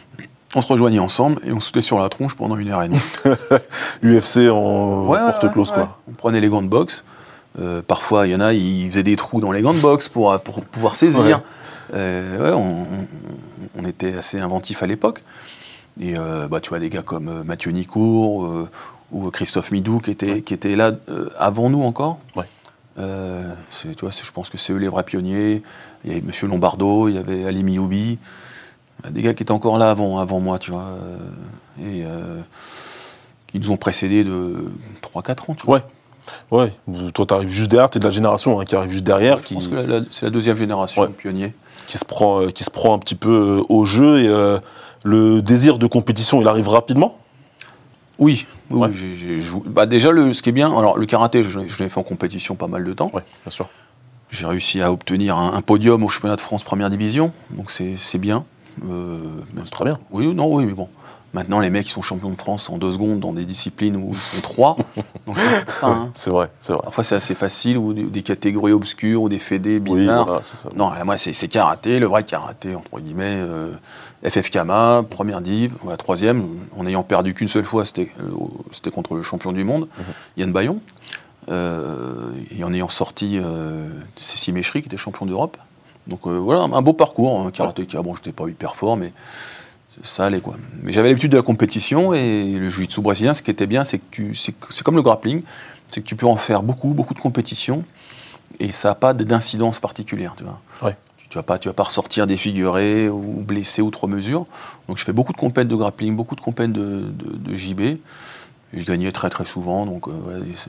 On se rejoignait ensemble et on se sautait sur la tronche pendant une heure et demie. U F C en ouais, porte ouais, close, ouais. quoi. On prenait les gants de boxe. Euh, parfois, il y en a, ils faisaient des trous dans les gants de boxe pour, pour pouvoir saisir. Ouais. Euh, ouais, on, on, on était assez inventifs à l'époque. Et euh, bah, tu vois, des gars comme euh, Mathieu Nicourt euh, ou Christophe Midou qui étaient, ouais. qui étaient là euh, avant nous encore. Ouais. Euh, tu vois, je pense que c'est eux les vrais pionniers. Il y avait M. Lombardo, il y avait Ali Mioubi. Des gars qui étaient encore là avant, avant moi, tu vois. Et euh, qui nous ont précédés de trois quatre ans, tu vois. Ouais. Ouais. Toi, tu arrives juste derrière, tu es de la génération hein, qui arrive juste derrière. Ouais, je qui... pense que la, la, c'est la deuxième génération, ouais. pionnier. Qui se, prend, euh, qui se prend un petit peu euh, au jeu. Et euh, le désir de compétition, il arrive rapidement ? Oui. oui, ouais. oui j'ai, j'ai joué. Bah, déjà, le, ce qui est bien, alors le karaté, je, je l'ai fait en compétition pas mal de temps. Oui, bien sûr. J'ai réussi à obtenir un, un podium au championnat de France première division, donc c'est, c'est bien. Euh, c'est très bien. Oui, non, oui, mais bon. Maintenant, les mecs, ils sont champions de France en deux secondes dans des disciplines où ils sont trois. Donc, c'est, ça, hein. c'est vrai, c'est vrai. Parfois, c'est assez facile, ou des, des catégories obscures, ou des fédés bizarres. Oui, voilà, c'est ça. Non, là, moi, c'est, c'est karaté, le vrai karaté, entre guillemets. Euh, F F Kama, première div, voilà, troisième, en ayant perdu qu'une seule fois, c'était, euh, c'était contre le champion du monde, mm-hmm. Yann Bayon. Euh, et en ayant sorti euh, Cécile Méchery, qui était champion d'Europe. Donc euh, voilà, un, un beau parcours, un karatéka. Bon, j'étais pas hyper fort, mais ça allait quoi. Mais j'avais l'habitude de la compétition et le jiu-jitsu brésilien, ce qui était bien, c'est que tu, c'est, c'est comme le grappling, c'est que tu peux en faire beaucoup, beaucoup de compétitions et ça n'a pas d'incidence particulière, tu vois. Ouais. Tu, tu vas pas, tu vas pas ressortir défiguré ou blessé outre mesure. Donc je fais beaucoup de compètes de grappling, beaucoup de compètes de, de, de J B. Et je gagnais très très souvent, donc euh, voilà, c'est,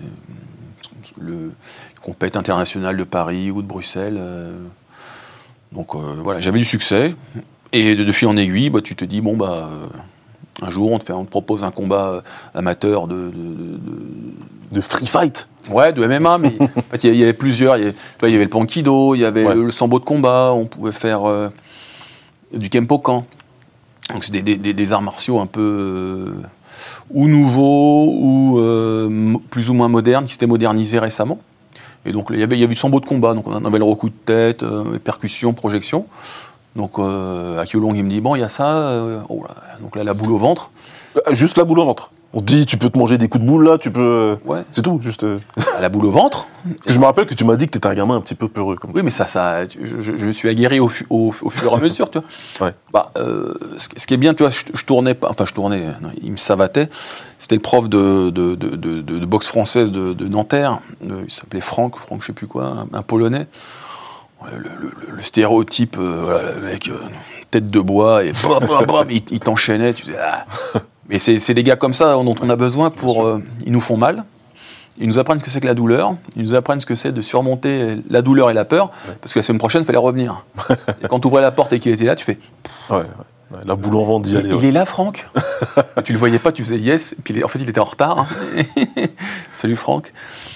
le compète internationale de Paris ou de Bruxelles. Euh, donc euh, voilà, j'avais du succès. Et de, de fil en aiguille, bah, tu te dis, bon, bah, euh, un jour, on te, fait, on te propose un combat amateur de... De, de, de free fight. Ouais, de M M A, mais en fait, il y, y avait plusieurs. Il y, y avait le Pankido, il y avait ouais. le, le sambo de combat, on pouvait faire euh, du Kempokan. Donc, c'est des, des, des arts martiaux un peu... Euh, ou nouveaux, ou euh, plus ou moins modernes, qui s'étaient modernisés récemment. Et donc, il y avait, il y avait du sambo de combat, donc on avait le recoup de tête, euh, percussion, projection. Donc, euh, Akio Long, il me dit, bon, il y a ça, euh, oh là, donc là, la boule au ventre. Euh, juste la boule au ventre. On te dit, tu peux te manger des coups de boule, là, tu peux... Ouais. C'est tout, juste... La boule au ventre. Parce que je me rappelle que tu m'as dit que tu étais un gamin un petit peu peureux. Comme oui, mais ça, ça je, je, je me suis aguerri au, fu- au, au fur et à mesure, tu vois. Ouais. Bah, euh, ce, ce qui est bien, tu vois, je, je tournais pas... Enfin, je tournais, non, il me savatait. C'était le prof de, de, de, de, de, de boxe française de, de Nanterre. De, il s'appelait Franck, Franck je sais plus quoi, un, un Polonais. Le, le, le stéréotype, euh, voilà, le mec, euh, tête de bois, et bam, bam, bam, il, il t'enchaînait. Tu disais, ah. Mais c'est, c'est des gars comme ça dont on a besoin pour... Euh, ils nous font mal, ils nous apprennent ce que c'est que la douleur, ils nous apprennent ce que c'est de surmonter la douleur et la peur, ouais. Parce que la semaine prochaine, il fallait revenir. Et quand tu ouvrais la porte et qu'il était là, tu fais... Ouais, ouais. La boule en ventre d'y aller. Il, ouais. il est là, Franck. Tu le voyais pas, tu faisais yes, et puis en fait, il était en retard. Hein. Salut, Franck.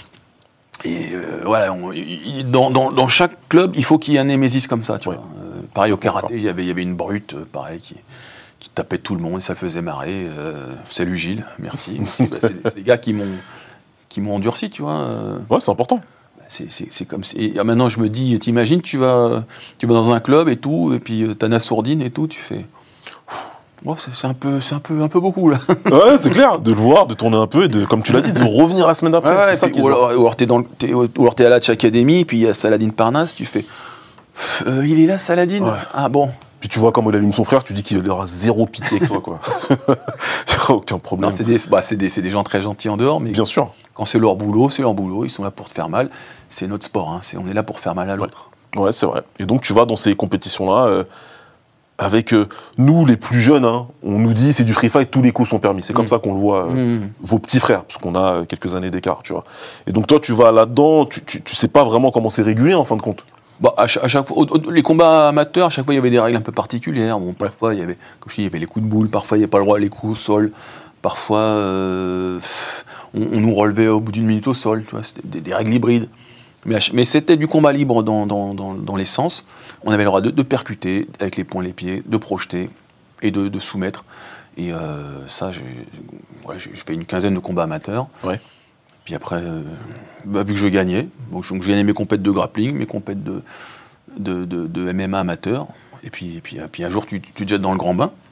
Et euh, voilà, on, il, dans, dans, dans chaque club, il faut qu'il y ait un némésis comme ça, tu ouais. vois. Euh, pareil au karaté, il y avait, il y avait une brute, euh, pareil, qui, qui tapait tout le monde, et ça faisait marrer. Euh, salut Gilles, merci. c'est, bah, c'est, c'est des gars qui m'ont, qui m'ont endurci, tu vois. Euh, ouais, c'est important. C'est, c'est, c'est comme et maintenant, je me dis, t'imagines, tu vas, tu vas dans un club et tout, et puis euh, t'as Nassourdine et tout, tu fais... Oh, c'est, c'est, un peu, c'est un peu, un peu beaucoup, là. Ouais, c'est clair, de le voir, de tourner un peu, et de, comme tu l'as dit, de revenir la semaine d'après. Ouais, c'est ouais, ça puis, qui est ou, alors, ou alors t'es dans le, t'es, ou alors t'es à la Tch Academy, puis il y a Saladin Parnasse, tu fais... Euh, il est là, Saladin ouais. Ah bon. Puis tu vois comment il allume son frère, tu dis qu'il aura zéro pitié avec toi, quoi. Il n'y aura aucun problème. Non, c'est, des, bah, c'est, des, c'est des gens très gentils en dehors, mais... Bien sûr. Quand c'est leur boulot, c'est leur boulot, ils sont là pour te faire mal. C'est notre sport, hein, c'est, on est là pour faire mal à l'autre. Ouais, ouais c'est vrai. Et donc tu vas dans ces compétitions-là... Euh, avec euh, nous, les plus jeunes, hein, on nous dit c'est du free fight, tous les coups sont permis. C'est comme mmh. ça qu'on le voit, euh, mmh. vos petits frères, parce qu'on a quelques années d'écart, tu vois. Et donc toi, tu vas là-dedans, tu, tu, tu sais pas vraiment comment c'est régulé en fin de compte. Bah, à chaque, à chaque fois, au, au, les combats amateurs, à chaque fois, il y avait des règles un peu particulières. Bon, parfois, il y avait, comme je dis, il y avait les coups de boule, parfois, il n'y avait pas le droit à les coups au sol. Parfois, euh, on, on nous relevait au bout d'une minute au sol, tu vois, c'était des, des règles hybrides. Mais, mais c'était du combat libre dans, dans, dans, dans les sens. On avait le droit de, de percuter avec les poings et les pieds, de projeter et de, de soumettre. Et euh, ça, j'ai, ouais, j'ai fait une quinzaine de combats amateurs. Ouais. Puis après, euh, bah, vu que je gagnais, donc je, je gagnais mes compètes de grappling, mes compètes de, de, de, de M M A amateurs. Et puis, et puis, et puis un jour, tu, tu te jettes dans le grand bain.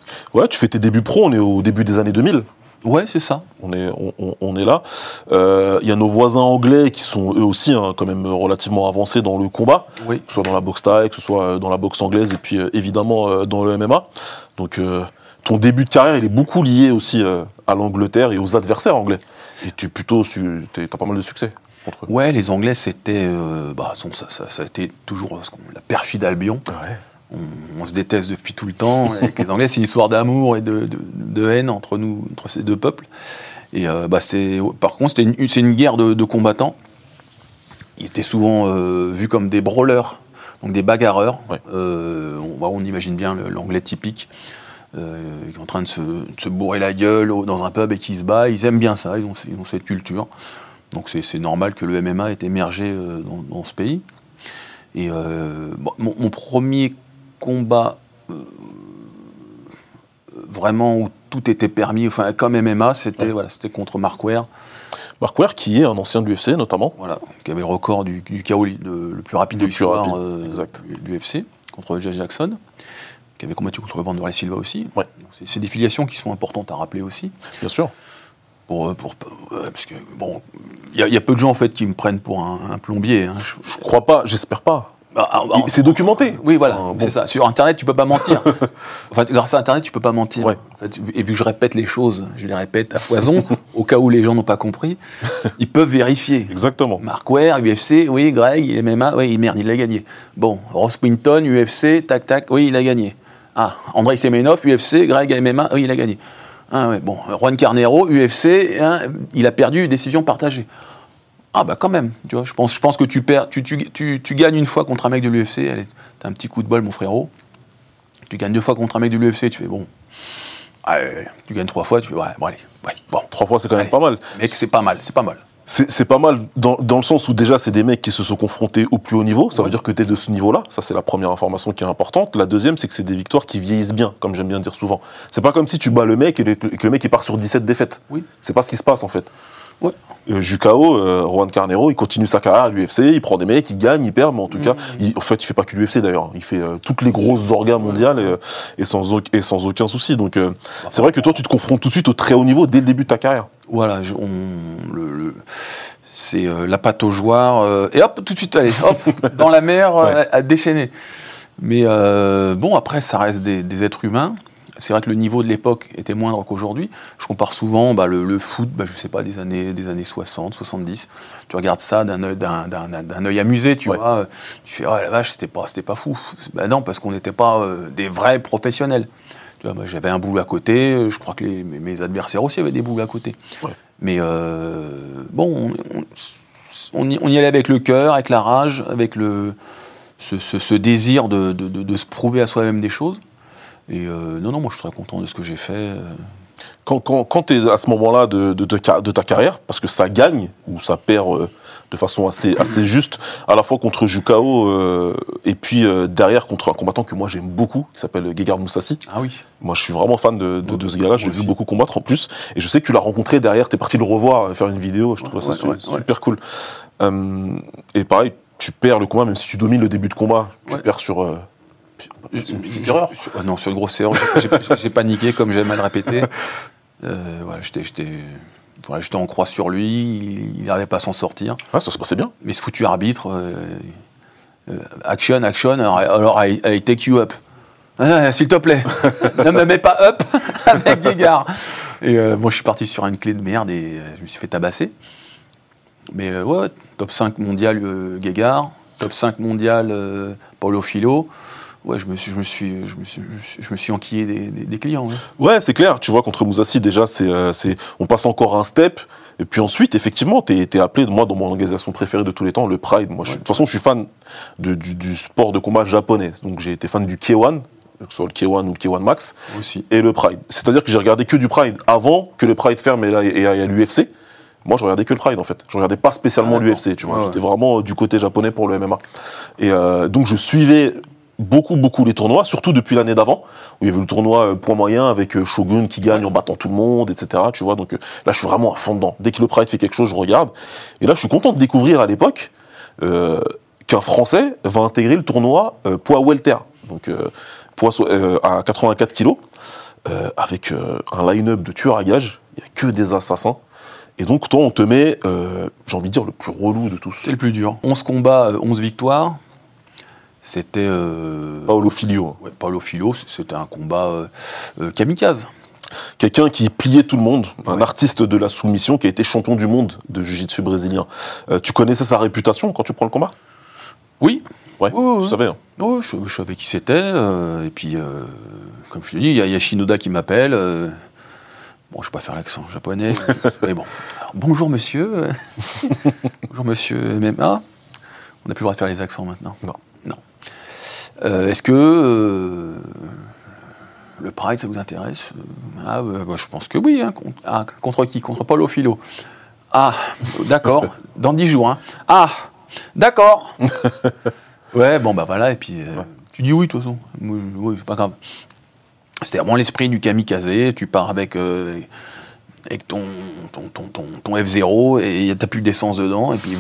Ouais, tu fais tes débuts pro, on est au début des années deux mille. Ouais, c'est ça. On est, on, on, on est là. Il euh, y a nos voisins anglais qui sont eux aussi hein, quand même relativement avancés dans le combat, oui. que ce soit dans la boxe thaï, que ce soit dans la boxe anglaise et puis euh, évidemment euh, dans le M M A. Donc euh, ton début de carrière, il est beaucoup lié aussi euh, à l'Angleterre et aux adversaires anglais. Et tu plutôt, tu as pas mal de succès contre eux. Ouais, les Anglais, c'était, euh, bah, ça, ça, ça a été toujours euh, la perfide Albion. Ouais. On, on se déteste depuis tout le temps. Avec les Anglais, c'est une histoire d'amour et de, de, de haine entre nous, entre ces deux peuples. Et euh, bah, c'est, par contre, c'était une, c'est une guerre de, de combattants. Ils étaient souvent euh, vus comme des brawlers, donc des bagarreurs. Ouais. Euh, on, bah, on imagine bien le, l'Anglais typique, euh, qui est en train de se, de se bourrer la gueule dans un pub et qui se bat. Ils aiment bien ça, ils ont, ils ont cette culture. Donc c'est, c'est normal que le M M A ait émergé euh, dans, dans ce pays. Et euh, bon, mon, mon premier combat euh, vraiment où tout était permis, enfin comme M M A, c'était, ouais. voilà, c'était contre Mark Ware. Mark Ware qui est un ancien de l'U F C notamment. Voilà, qui avait le record du, du K O de, le plus rapide de l'histoire euh, du U F C, contre Jay Jackson, qui avait combattu contre Wanderlei Silva aussi. Ouais. Donc c'est, c'est des filiations qui sont importantes à rappeler aussi. Bien sûr. Pour, pour, pour, parce que bon, il y, y a peu de gens en fait qui me prennent pour un, un plombier. Hein. Je, je crois pas, j'espère pas. Ah, ah, c'est documenté. Oui, voilà, ah, bon. c'est ça. Sur Internet, tu peux pas mentir. Enfin, grâce à Internet, tu peux pas mentir. Ouais. En fait, et vu que je répète les choses, je les répète à foison, au cas où les gens n'ont pas compris, ils peuvent vérifier. Exactement. Mark Ware, U F C, oui, Greg, M M A, oui, merde, il l'a gagné. Bon, Ross Winton, U F C, tac, tac, oui, il a gagné. Ah, Andrei Semenov, U F C, Greg, M M A, oui, il a gagné. Ah, ouais, bon, Juan Carnero, U F C, hein, il a perdu, décision partagée. Ah bah quand même, tu vois, je pense, je pense que tu perds, tu, tu, tu, tu gagnes une fois contre un mec de l'U F C, allez, t'as un petit coup de bol mon frérot. Tu gagnes deux fois contre un mec de l'U F C, tu fais bon. Ouais, tu gagnes trois fois, tu fais ouais, bon allez, ouais, bon. Trois fois c'est quand même allez. pas mal. Mec, c'est pas mal, c'est pas mal. C'est, c'est pas mal dans, dans le sens où déjà c'est des mecs qui se sont confrontés au plus haut niveau, ça ouais. veut dire que t'es de ce niveau-là, ça c'est la première information qui est importante. La deuxième c'est que c'est des victoires qui vieillissent bien, comme j'aime bien dire souvent. C'est pas comme si tu bats le mec et, le, et que le mec il part sur dix-sept défaites. Oui. C'est pas ce qui se passe en fait. Ouais. Euh, Jucao, euh, Juan Carnero, il continue sa carrière à l'U F C, il prend des mecs, il gagne, il perd, mais en tout mmh. cas, il, en fait, il fait pas que l'U F C d'ailleurs, il fait euh, toutes les grosses orgas mondiales et, et, sans, et sans aucun souci. Donc, euh, bah, c'est vrai que toi, tu te confrontes tout de suite au très haut niveau dès le début de ta carrière. Voilà, je, on, le, le, c'est euh, la pâte aux joueurs, euh, et hop, tout de suite, allez, hop, dans la mer, ouais. euh, à, à déchaîner. Mais euh, bon, après, ça reste des, des êtres humains. C'est vrai que le niveau de l'époque était moindre qu'aujourd'hui. Je compare souvent bah, le, le foot, bah, je sais pas, des années, des années soixante, soixante-dix. Tu regardes ça d'un œil, d'un, d'un, d'un œil amusé, tu ouais. vois. Tu fais, oh la vache, c'était pas, c'était pas fou. Bah non, parce qu'on n'était pas euh, des vrais professionnels. Tu vois, moi, j'avais un boulot à côté, je crois que les, mes, mes adversaires aussi avaient des boulots à côté. Ouais. Mais euh, bon, on, on, on, y, on y allait avec le cœur, avec la rage, avec le, ce, ce, ce désir de, de, de, de se prouver à soi-même des choses. Et euh, non, non, moi je suis très content de ce que j'ai fait. Euh. Quand, quand, quand tu es à ce moment-là de, de, de, de ta carrière, parce que ça gagne ou ça perd euh, de façon assez, assez juste, à la fois contre Jucao euh, et puis euh, derrière contre un combattant que moi j'aime beaucoup, qui s'appelle Gegard Mousasi. Ah oui. Moi je suis vraiment fan de, de, de ce gars-là, je l'ai vu beaucoup combattre en plus. Et je sais que tu l'as rencontré derrière, tu es parti le revoir, faire une vidéo, je trouve ouais, ça ouais, su, ouais, super ouais. cool. Euh, et pareil, tu perds le combat, même si tu domines le début de combat, tu ouais. perds sur. Euh, C'est une petite erreur. Oh non, sur une grosse erreur, j'ai, j'ai, j'ai paniqué comme j'aime à le répéter. Euh, voilà, j'étais, j'étais, voilà, j'étais en croix sur lui, il n'arrivait pas à s'en sortir. Ah, ça se passait bien. Mais ce foutu arbitre, euh, euh, action, action, alors I, I take you up. Ah, s'il te plaît, ne me mets pas up avec Gegard. Et euh, moi, je suis parti sur une clé de merde et euh, je me suis fait tabasser. Mais euh, ouais, top cinq mondial euh, Gegard, top cinq mondial euh, Paulo Filho. Ouais, je me suis, je me suis, je me suis, je me suis enquillé des, des, des clients. Ouais, ouais c'est clair. Tu vois, contre Mousasi, déjà, c'est, euh, c'est, on passe encore un step. Et puis ensuite, effectivement, t'es, t'es appelé, moi, dans mon organisation préférée de tous les temps, le Pride. Moi, je, ouais. de toute façon, je suis fan de, du, du sport de combat japonais. Donc, j'ai été fan du K un, que ce soit le K un ou le K un Max, aussi. Et le Pride. C'est-à-dire que j'ai regardé que du Pride avant que le Pride ferme et, là, et à l'U F C. Moi, je regardais que le Pride, en fait. Je regardais pas spécialement ah, l'U F C, tu vois. Ouais, J'étais ouais. vraiment du côté japonais pour le M M A. Et euh, donc, je suivais beaucoup, beaucoup les tournois, surtout depuis l'année d'avant, où il y avait le tournoi point moyen avec Shogun qui gagne en battant tout le monde, et cetera. Tu vois, donc là, je suis vraiment à fond dedans. Dès que le Pride fait quelque chose, je regarde. Et là, je suis content de découvrir à l'époque euh, qu'un Français va intégrer le tournoi euh, poids welter, donc euh, poids euh, à quatre-vingt-quatre kilos. euh, avec euh, un line-up de tueurs à gages, il n'y a que des assassins. Et donc, toi, on te met, euh, j'ai envie de dire, le plus relou de tous. C'est le plus dur. onze combats, onze victoires. C'était... Euh... Paolo Filho. Ouais, Paolo Filho, c'était un combat euh, euh, kamikaze. Quelqu'un qui pliait tout le monde, un ouais. artiste de la soumission qui a été champion du monde de jiu-jitsu brésilien. Euh, tu connaissais sa réputation quand tu prends le combat? Oui. Ouais, oui, tu oui. savais. Hein. Oui, je, je savais qui c'était. Euh, et puis, euh, comme je te dis, il y a Yashinoda qui m'appelle. Euh, bon, je ne vais pas faire l'accent japonais. mais bon. Alors, bonjour monsieur. bonjour monsieur M M A. On n'a plus le droit de faire les accents maintenant. Non. Non. Euh, Est-ce que... Euh, le Pride, ça vous intéresse? Ah, euh, bah, je pense que oui. Hein. Contre, ah, contre qui? Contre Paolo Filho. Ah, d'accord. Dans dix jours. Hein. Ah, d'accord. ouais, bon, bah voilà. Et puis, euh, ouais. tu dis oui, de toute façon. Oui, c'est pas grave. C'était vraiment l'esprit du kamikaze. Tu pars avec, euh, avec ton, ton, ton, ton, ton F zéro et t'as plus d'essence dedans. Et puis.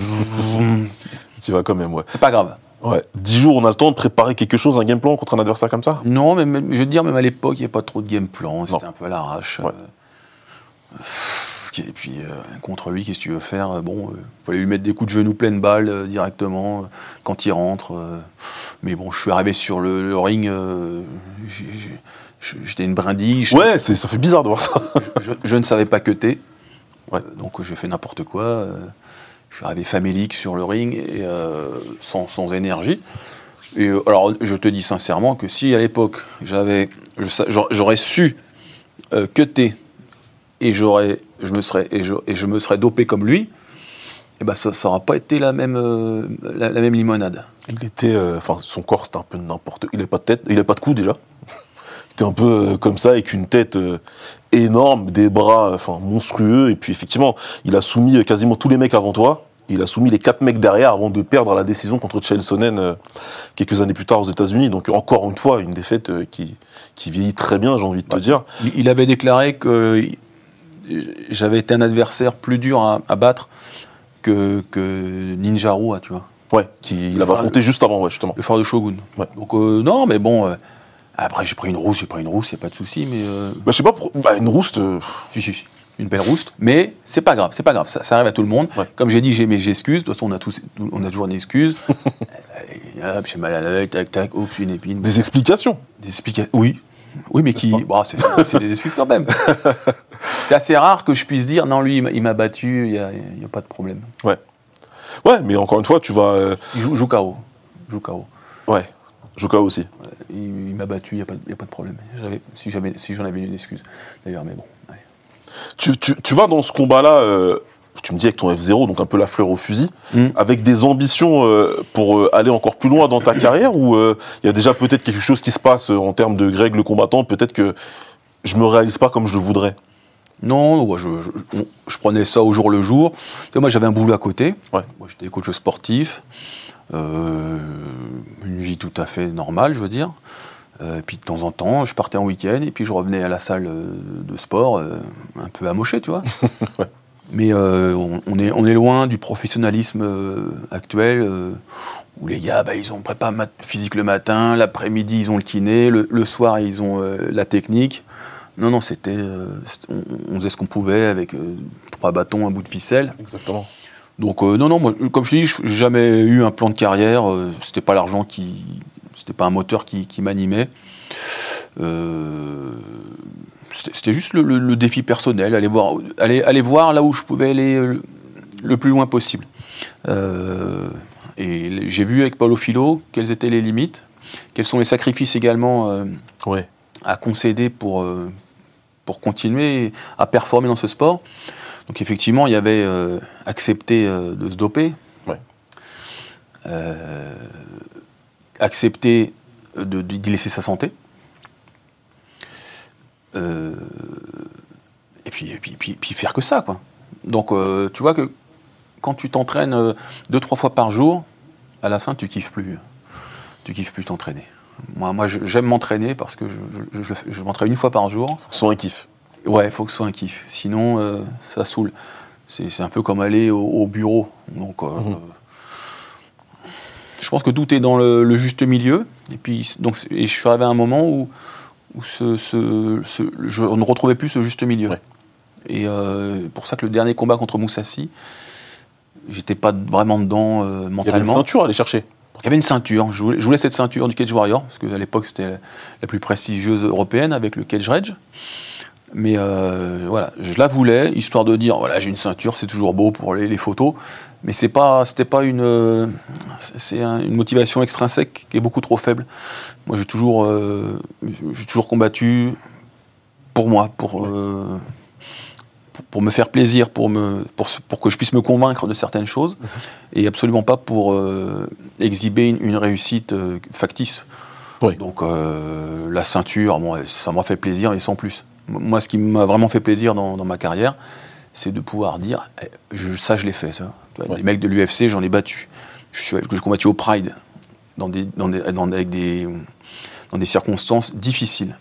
tu vas quand même, ouais. C'est pas grave. Ouais, dix jours, on a le temps de préparer quelque chose, un game plan contre un adversaire comme ça? Non, mais, mais je veux dire, même à l'époque, il n'y avait pas trop de game plan, c'était un peu à l'arrache. Ouais. Euh, et puis, euh, contre lui, qu'est-ce que tu veux faire? Bon, il euh, fallait lui mettre des coups de genoux pleine balle euh, directement, euh, quand il rentre. Euh, mais bon, je suis arrivé sur le, le ring, euh, j'étais une brindille. Ouais, ça fait bizarre de voir ça. je, je, je ne savais pas cutter, ouais. euh, donc j'ai fait n'importe quoi. Euh, Je suis arrivé famélique sur le ring, et, euh, sans, sans énergie. Et euh, alors, je te dis sincèrement que si à l'époque, j'avais, j'aurais su euh, cutter et j'aurais, je me serais, et je, et je me serais dopé comme lui, et ben ça n'aurait pas été la même, euh, la, la même limonade. Il était, enfin, euh, son corps c'était un peu n'importe. Il n'a pas de tête, il n'a pas de cou déjà. Il était un peu euh, comme ça, avec une tête euh, énorme, des bras, enfin, monstrueux. Et puis effectivement, il a soumis quasiment tous les mecs avant toi. Il a soumis les quatre mecs derrière avant de perdre la décision contre Chael Sonnen euh, quelques années plus tard aux États-Unis. Donc encore une fois, une défaite euh, qui, qui vieillit très bien, j'ai envie de te ouais. dire. Il avait déclaré que j'avais été un adversaire plus dur à, à battre que, que Ninja Rua, tu vois. Ouais, qui, il avait affronté juste avant, ouais, justement. Le frère de Shogun. Ouais. Donc euh, non, mais bon... Euh, après, j'ai pris une rousse, j'ai pris une rousse, il n'y a pas de souci, mais... Euh... Bah, je sais pas, pour... bah, une rouste... Euh... Si, si, si. Une belle rouste, mais c'est pas grave, c'est pas grave, ça, ça arrive à tout le monde. Ouais. Comme j'ai dit, j'ai mes excuses, de toute façon, on a, tous, on a toujours une excuse. Hop, j'ai mal à l'œil, tac, tac, oups, une épine. Des explications Des explications, oui. Oui, mais qui... Bon, c'est des excuses quand même. C'est assez rare que je puisse dire, non, lui, il m'a battu, il n'y a, a pas de problème. Ouais. Ouais, mais encore une fois, tu vas... Euh... Il joue, joue K O. Joue K O. Ouais. Joka aussi. Il, il m'a battu, il n'y a, a pas de problème. Si j'en si avais une excuse, d'ailleurs, mais bon. Ouais. Tu, tu, tu vas dans ce combat-là, euh, tu me dis avec ton F zéro, donc un peu la fleur au fusil, mm. avec des ambitions euh, pour euh, aller encore plus loin dans ta carrière, ou il euh, y a déjà peut-être quelque chose qui se passe euh, en termes de Greg le combattant, peut-être que je me réalise pas comme je le voudrais? Non, moi, je, je, je prenais ça au jour le jour. Et moi, j'avais un boulot à côté. Ouais. Moi, j'étais coach sportif. Euh, une vie tout à fait normale, je veux dire. Euh, et puis de temps en temps, je partais en week-end et puis je revenais à la salle de sport euh, un peu amoché, tu vois. ouais. Mais euh, on, on, est, on est loin du professionnalisme euh, actuel euh, où les gars, bah, ils ont prépa mat- physique le matin, l'après-midi, ils ont le kiné, le, le soir, ils ont euh, la technique. Non, non, c'était, euh, c'était on, on faisait ce qu'on pouvait avec euh, trois bâtons, un bout de ficelle. Exactement. Donc euh, non, non, moi, comme je te dis, j'ai jamais eu un plan de carrière. Euh, c'était pas l'argent qui, c'était pas un moteur qui, qui m'animait. Euh, c'était, c'était juste le, le, le défi personnel, aller voir, aller, aller voir là où je pouvais aller le, le plus loin possible. Euh, et j'ai vu avec Paolo Filho quelles étaient les limites, quels sont les sacrifices également euh, ouais. à concéder pour euh, pour continuer à performer dans ce sport. Donc effectivement, il y avait euh, accepté euh, de se doper, ouais. euh, accepter de, d'y laisser sa santé, euh, et, puis, et puis, puis, puis faire que ça, quoi. Donc euh, tu vois que quand tu t'entraînes euh, deux, trois fois par jour, à la fin, tu kiffes plus. Tu kiffes plus t'entraîner. Moi, moi je, j'aime m'entraîner parce que je, je, je, je m'entraîne une fois par jour. Sans un kiff. Ouais, il faut que ce soit un kiff. Sinon, euh, ça saoule. C'est, c'est un peu comme aller au, au bureau. Donc, euh, mmh. euh, je pense que tout est dans le, le juste milieu. Et puis, donc, et je suis arrivé à un moment où, où ce, ce, ce, je ne retrouvais plus ce juste milieu. Ouais. Et euh, pour ça que le dernier combat contre Moussassi, j'étais pas vraiment dedans euh, mentalement. Il y avait une ceinture à aller chercher. Il y avait une ceinture. Je voulais, je voulais cette ceinture du Cage Warrior, parce qu'à l'époque, c'était la, la plus prestigieuse européenne avec le Cage Rage. Mais euh, voilà, je la voulais, histoire de dire, voilà, j'ai une ceinture, c'est toujours beau pour les, les photos. Mais c'est pas, c'était pas une, euh, c'est un, une motivation extrinsèque qui est beaucoup trop faible. Moi, j'ai toujours, euh, j'ai toujours combattu pour moi, pour, euh, pour, pour me faire plaisir, pour, me, pour, pour que je puisse me convaincre de certaines choses, mmh. et absolument pas pour euh, exhiber une, une réussite euh, factice. Oui. Donc euh, la ceinture, bon, ça m'a fait plaisir, mais sans plus. Moi, ce qui m'a vraiment fait plaisir dans, dans ma carrière, c'est de pouvoir dire, eh, je, ça, je l'ai fait, ça. Ouais. Les mecs de l'U F C, j'en ai battu. Je suis je combattu au Pride, dans des, dans des, dans, avec des, dans des circonstances difficiles.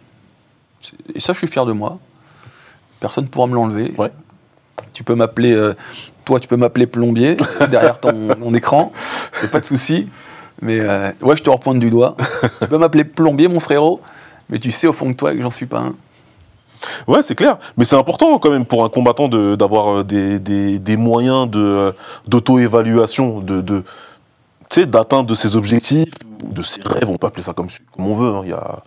Et ça, je suis fier de moi. Personne ne pourra me l'enlever. Ouais. Tu peux m'appeler, euh, toi, tu peux m'appeler plombier derrière ton, mon écran. Y a pas de souci. Mais euh, ouais, je te repointe du doigt. Tu peux m'appeler plombier, mon frérot, mais tu sais au fond de toi que j'en suis pas un. Ouais, c'est clair. Mais c'est important quand même pour un combattant de, d'avoir des, des, des moyens de, d'auto-évaluation, de, de, tu sais, d'atteindre de ses objectifs, de ses rêves, on peut appeler ça comme, comme on veut. Hein. Il y a,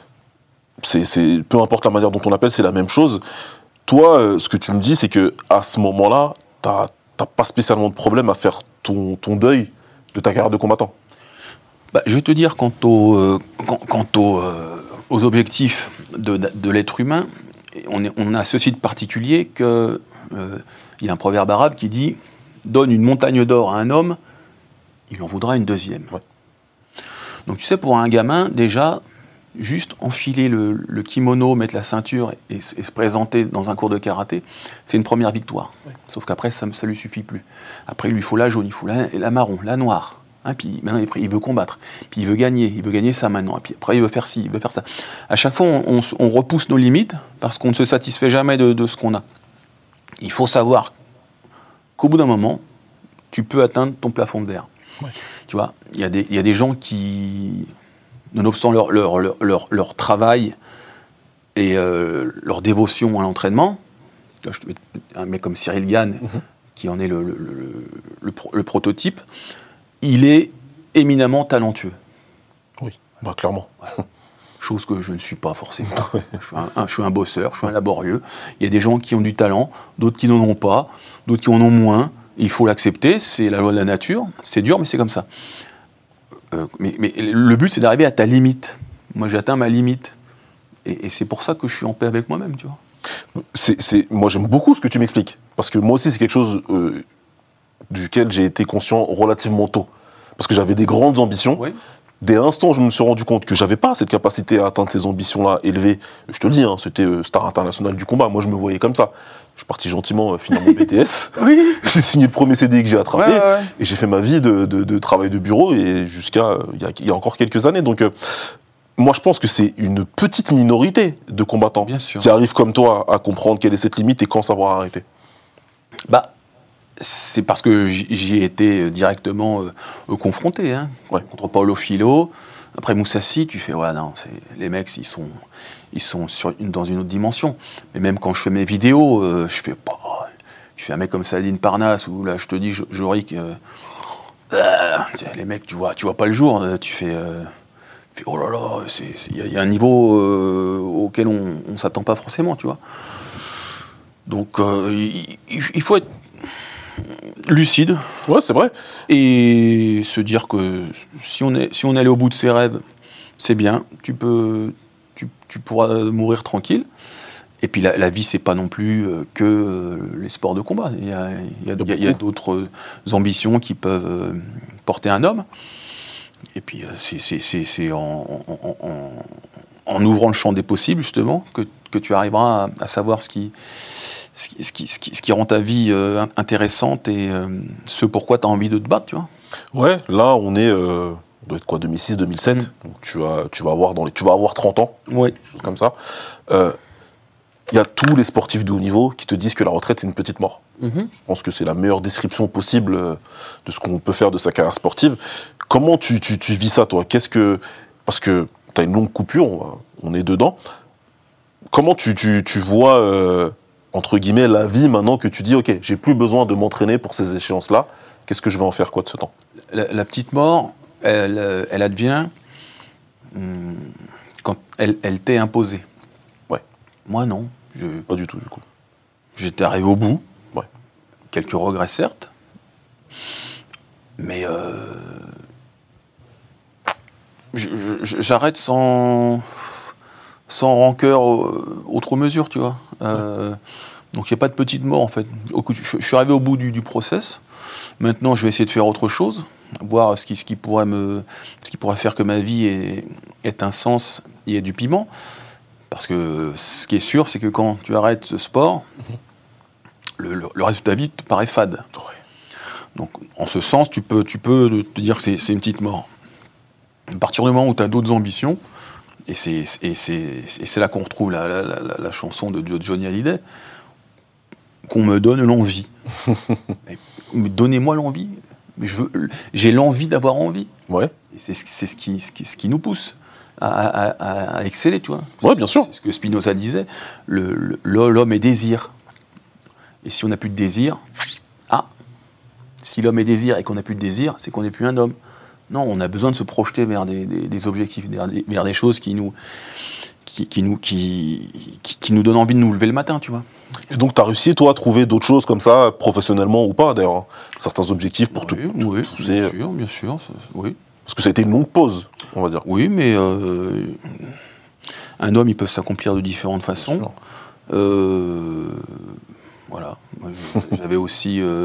c'est, c'est, peu importe la manière dont on l'appelle, c'est la même chose. Toi, ce que tu me dis, c'est qu'à ce moment-là, t'as, t'as pas spécialement de problème à faire ton, ton deuil de ta carrière de combattant. Bah, je vais te dire, quant, au, euh, quant, quant au, euh, aux objectifs de, de, de l'être humain, on, est, on a ceci de particulier qu'il euh, y a un proverbe arabe qui dit « Donne une montagne d'or à un homme, il en voudra une deuxième. Ouais. » Donc tu sais, pour un gamin, déjà, juste enfiler le, le kimono, mettre la ceinture et, et se présenter dans un cours de karaté, c'est une première victoire. Ouais. Sauf qu'après, ça ne lui suffit plus. Après, il lui faut la jaune, il faut la, la marron, la noire. Hein, puis maintenant, il veut combattre, puis il veut gagner, il veut gagner ça maintenant, et puis après, il veut faire ci, il veut faire ça. À chaque fois, on, on, on repousse nos limites parce qu'on ne se satisfait jamais de, de ce qu'on a. Il faut savoir qu'au bout d'un moment, tu peux atteindre ton plafond de verre. Ouais. Tu vois, il y a des, il y a des gens qui, nonobstant leur, leur, leur, leur, leur travail et euh, leur dévotion à l'entraînement, un mec comme Cyril Gane, mm-hmm. qui en est le, le, le, le, le prototype, il est éminemment talentueux. Oui, bah clairement. Ouais. Chose que je ne suis pas forcément. je, suis un, un, je suis un bosseur, je suis un laborieux. Il y a des gens qui ont du talent, d'autres qui n'en ont pas, d'autres qui en ont moins. Il faut l'accepter, c'est la loi de la nature. C'est dur, mais c'est comme ça. Euh, mais, mais le but, c'est d'arriver à ta limite. Moi, j'ai atteint ma limite. Et, et c'est pour ça que je suis en paix avec moi-même, tu vois. C'est, c'est, moi, j'aime beaucoup ce que tu m'expliques. Parce que moi aussi, c'est quelque chose... Euh, duquel j'ai été conscient relativement tôt. Parce que j'avais des grandes ambitions. Oui. Dès l'instant où je me suis rendu compte que j'avais pas cette capacité à atteindre ces ambitions-là élevées, je te le dis, hein, c'était euh, star international du combat, moi je me voyais comme ça. Je suis parti gentiment euh, finir mon B T S, oui. J'ai signé le premier C D I que j'ai attrapé, ouais, ouais, ouais. Et j'ai fait ma vie de, de, de travail de bureau, et jusqu'à il euh, y, y a encore quelques années. Donc euh, moi je pense que c'est une petite minorité de combattants Bien sûr. Qui arrivent comme toi à comprendre quelle est cette limite et quand savoir arrêter. Bah, c'est parce que j'y ai été directement euh, confronté, hein, ouais. Contre Paulo Filho. Après Moussassi, tu fais, ouais, non, c'est, les mecs, ils sont, ils sont sur une, dans une autre dimension. Mais même quand je fais mes vidéos, euh, je fais, bah, je fais un mec comme Saladin Parnasse, où là, je te dis, Jorik, euh, euh, les mecs, tu vois, tu vois pas le jour, tu fais, euh, tu fais oh là là, il y, y a un niveau euh, auquel on ne s'attend pas forcément, tu vois. Donc, euh, il, il faut être lucide. Ouais, c'est vrai. Et se dire que si on est, si on est allé au bout de ses rêves, c'est bien. Tu peux, tu, tu pourras mourir tranquille. Et puis la, la vie, c'est pas non plus que les sports de combat. Il y a, il y a, il y a, il y a d'autres ambitions qui peuvent porter un homme. Et puis c'est, c'est, c'est, c'est en, en, en, en ouvrant le champ des possibles, justement, que, que tu arriveras à, à savoir ce qui... Ce qui, ce, qui, ce, qui, ce qui rend ta vie euh, intéressante et euh, ce pourquoi tu as envie de te battre, tu vois. Ouais, là, on est... Euh, on doit être quoi, deux mille six deux mille sept. Mmh. Donc tu vas, tu, vas avoir dans les, tu vas avoir trente ans. Ouais. Quelque chose comme ça. Il euh, y a tous les sportifs de haut niveau qui te disent que la retraite, c'est une petite mort. Mmh. Je pense que c'est la meilleure description possible de ce qu'on peut faire de sa carrière sportive. Comment tu, tu, tu vis ça, toi ? Qu'est-ce que... Parce que tu as une longue coupure, on, va, on est dedans. comment tu, tu, tu vois, euh, entre guillemets, la vie maintenant que tu dis, ok, j'ai plus besoin de m'entraîner pour ces échéances-là, qu'est-ce que je vais en faire quoi de ce temps? La, la petite mort, elle, elle advient hum, quand elle, elle t'est imposée. Ouais. Moi, non. Je, Pas du tout, du coup. J'étais arrivé au bout. Ouais. Quelques regrets, certes. Mais euh, je, je, j'arrête sans, sans rancœur outre mesure, tu vois. Euh, donc il n'y a pas de petite mort, en fait. Je, je suis arrivé au bout du, du process. Maintenant, je vais essayer de faire autre chose, voir ce qui, ce qui, pourrait, me, ce qui pourrait faire que ma vie ait, ait un sens et ait du piment. Parce que ce qui est sûr, c'est que quand tu arrêtes ce sport, mmh. le, le, le reste de ta vie te paraît fade. Ouais. Donc, en ce sens, tu peux, tu peux te dire que c'est, c'est une petite mort. À partir du moment où tu as d'autres ambitions, et c'est, et c'est, et c'est là qu'on retrouve la, la, la, la chanson de Johnny Hallyday, qu'on me donne l'envie. Mais donnez-moi l'envie. Je veux, j'ai l'envie d'avoir envie. Ouais. Et c'est, c'est ce, qui, ce, qui, ce qui nous pousse à, à, à, à exceller, tu vois. Ouais, bien sûr. C'est ce que Spinoza disait. Le, le, l'homme est désir. Et si on n'a plus de désir, ah, si l'homme est désir et qu'on n'a plus de désir, c'est qu'on n'est plus un homme. Non, on a besoin de se projeter vers des, des, des objectifs, vers des, vers des choses qui nous, qui, qui, nous, qui, qui, qui nous donnent envie de nous lever le matin, tu vois. Et donc, tu as réussi, toi, à trouver d'autres choses comme ça, professionnellement ou pas, d'ailleurs, hein, certains objectifs pour oui, te oui, pousser. Bien sûr, bien sûr, ça, oui. Parce que ça a été une longue pause, on va dire. Oui, mais euh, un homme, il peut s'accomplir de différentes façons. Euh, voilà. Moi, j'avais aussi... Euh,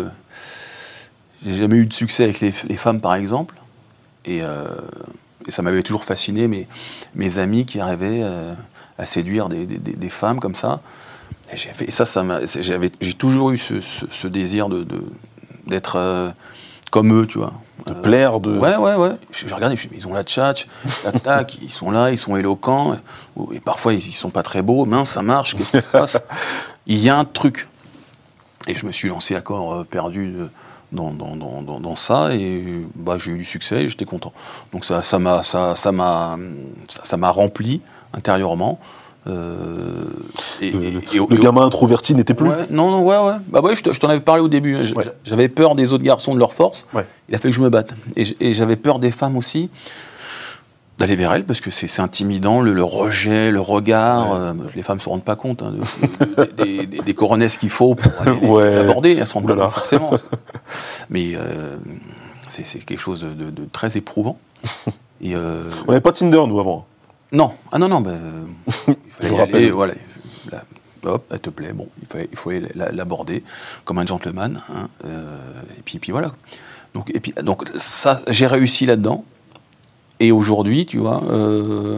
j'ai jamais eu de succès avec les, les femmes, par exemple. Et, euh, et ça m'avait toujours fasciné, mes, mes amis qui arrivaient euh, à séduire des, des, des femmes comme ça. Et, j'ai fait, et ça, ça m'a, j'avais, j'ai toujours eu ce, ce, ce désir de, de, d'être euh, comme eux, tu vois. De euh, plaire, de... Ouais, ouais, ouais. Je, je regardais, je me dis, ils ont la tchatch, tac, tac, ils sont là, ils sont éloquents. Et parfois, ils, ils sont pas très beaux. Mince, ça marche, qu'est-ce qui se passe? Il y a un truc. Et je me suis lancé à corps perdu de, Dans, dans, dans, dans ça, et bah, j'ai eu du succès et j'étais content. Donc ça, ça, m'a, ça, ça, m'a, ça, ça m'a rempli intérieurement. Euh, et, le et, le, et, le et, gamin introverti n'était plus. Ouais, non, non, ouais, ouais. Bah ouais, je, te, je t'en avais parlé au début. Ouais. J'avais peur des autres garçons, de leur force. Ouais. Il a fallu que je me batte. Et, et j'avais peur des femmes aussi, d'aller vers elles, parce que c'est, c'est intimidant, le, le rejet, le regard. Ouais. Euh, les femmes ne se rendent pas compte hein, de, de, de, des, des, des coronesses qu'il faut pour aller ouais. les aborder. Elles ne se rendent pas compte forcément. Mais euh, c'est, c'est quelque chose de, de, de très éprouvant. Et euh, on n'avait pas Tinder, nous, avant. Non. Ah non, non. Ben, il fallait y aller, voilà. Là, hop, elle te plaît. Bon, il fallait, il fallait l'aborder comme un gentleman. Hein, euh, et, puis, et puis voilà. Donc, et puis, donc ça, j'ai réussi là-dedans. Et aujourd'hui, tu vois, euh,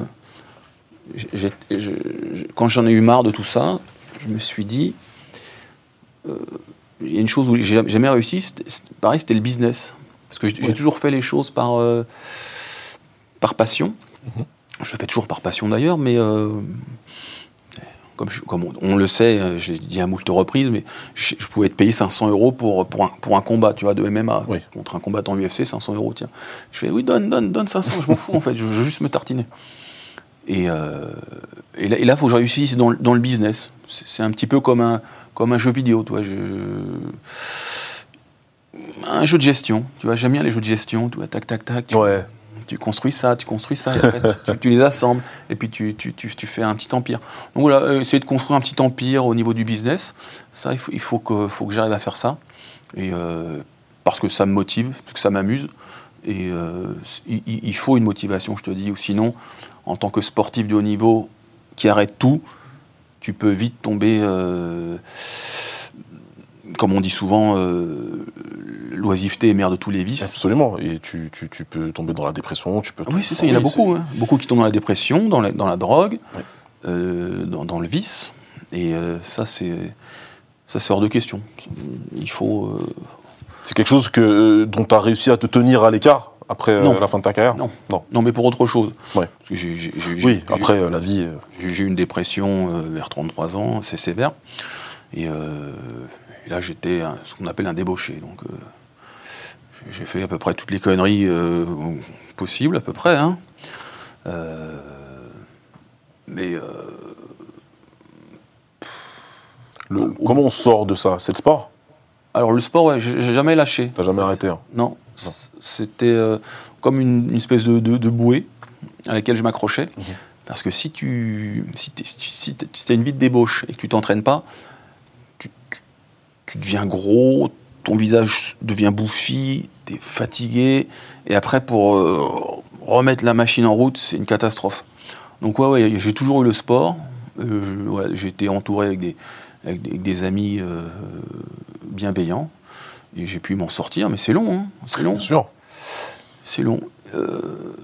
j'ai, je, je, quand j'en ai eu marre de tout ça, je me suis dit, il euh, y a une chose où j'ai jamais réussi, c'était, c'était, pareil, c'était le business. Parce que j'ai, ouais. j'ai toujours fait les choses par, euh, par passion. Mm-hmm. Je le fais toujours par passion d'ailleurs, mais euh, comme, je, comme on, on le sait, j'ai dit à moult reprises, mais je, je pouvais être payé cinq cents euros pour, pour, un, pour un combat, tu vois, de M M A, oui. contre un combattant U F C, cinq cents euros, tiens. Je fais, oui, donne, donne, donne cinq cents, je m'en fous, en fait, je, je veux juste me tartiner. Et, euh, et là, il faut que je réussisse dans, dans le business. C'est, c'est un petit peu comme un, comme un jeu vidéo, tu vois. Je, un jeu de gestion, tu vois, j'aime bien les jeux de gestion, tu vois, tac, tac, tac. Tu, ouais. Tu construis ça, tu construis ça, et après, tu, tu les assembles, et puis tu, tu, tu, tu fais un petit empire. Donc voilà, euh, essayer de construire un petit empire au niveau du business, ça, il faut, il faut, que, faut que j'arrive à faire ça, et, euh, parce que ça me motive, parce que ça m'amuse, et euh, il, il faut une motivation, je te dis, ou sinon, en tant que sportif de haut niveau qui arrête tout, tu peux vite tomber... Euh, comme on dit souvent, euh, l'oisiveté est mère de tous les vices. Absolument, et tu, tu, tu peux tomber dans la dépression, tu peux... Oui, c'est ça, il y en a beaucoup, hein. Beaucoup qui tombent dans la dépression, dans la, dans la drogue, ouais. euh, dans, dans le vice, et euh, ça, c'est, ça, c'est hors de question. Il faut... Euh... C'est quelque chose que, dont tu as réussi à te tenir à l'écart après euh, la fin de ta carrière? Non, non, non, mais pour autre chose. Ouais. Parce que j'ai, j'ai, j'ai, oui, j'ai, après j'ai, euh, la vie... Euh... J'ai, j'ai eu une dépression euh, vers trente-trois ans, c'est sévère, et... Euh, Et là, j'étais un, ce qu'on appelle un débauché. Donc, euh, j'ai fait à peu près toutes les conneries euh, possibles, à peu près. Hein. Euh, mais euh, Le, au, comment on sort de ça? C'est le sport? Alors le sport, ouais, j'ai jamais lâché. T'as jamais arrêté hein? Non, non. C'était euh, comme une, une espèce de, de, de bouée à laquelle je m'accrochais. Mmh. Parce que si tu si t'es, si t'es, si t'as une vie de débauche et que tu t'entraînes pas, tu, tu, tu deviens gros, ton visage devient bouffi, t'es fatigué, et après pour euh, remettre la machine en route, c'est une catastrophe. Donc ouais, ouais, j'ai toujours eu le sport. Euh, ouais, j'ai été entouré avec des, avec des, avec des amis euh, bienveillants, et j'ai pu m'en sortir, mais c'est long, hein, c'est long. Bien sûr. C'est long. Euh,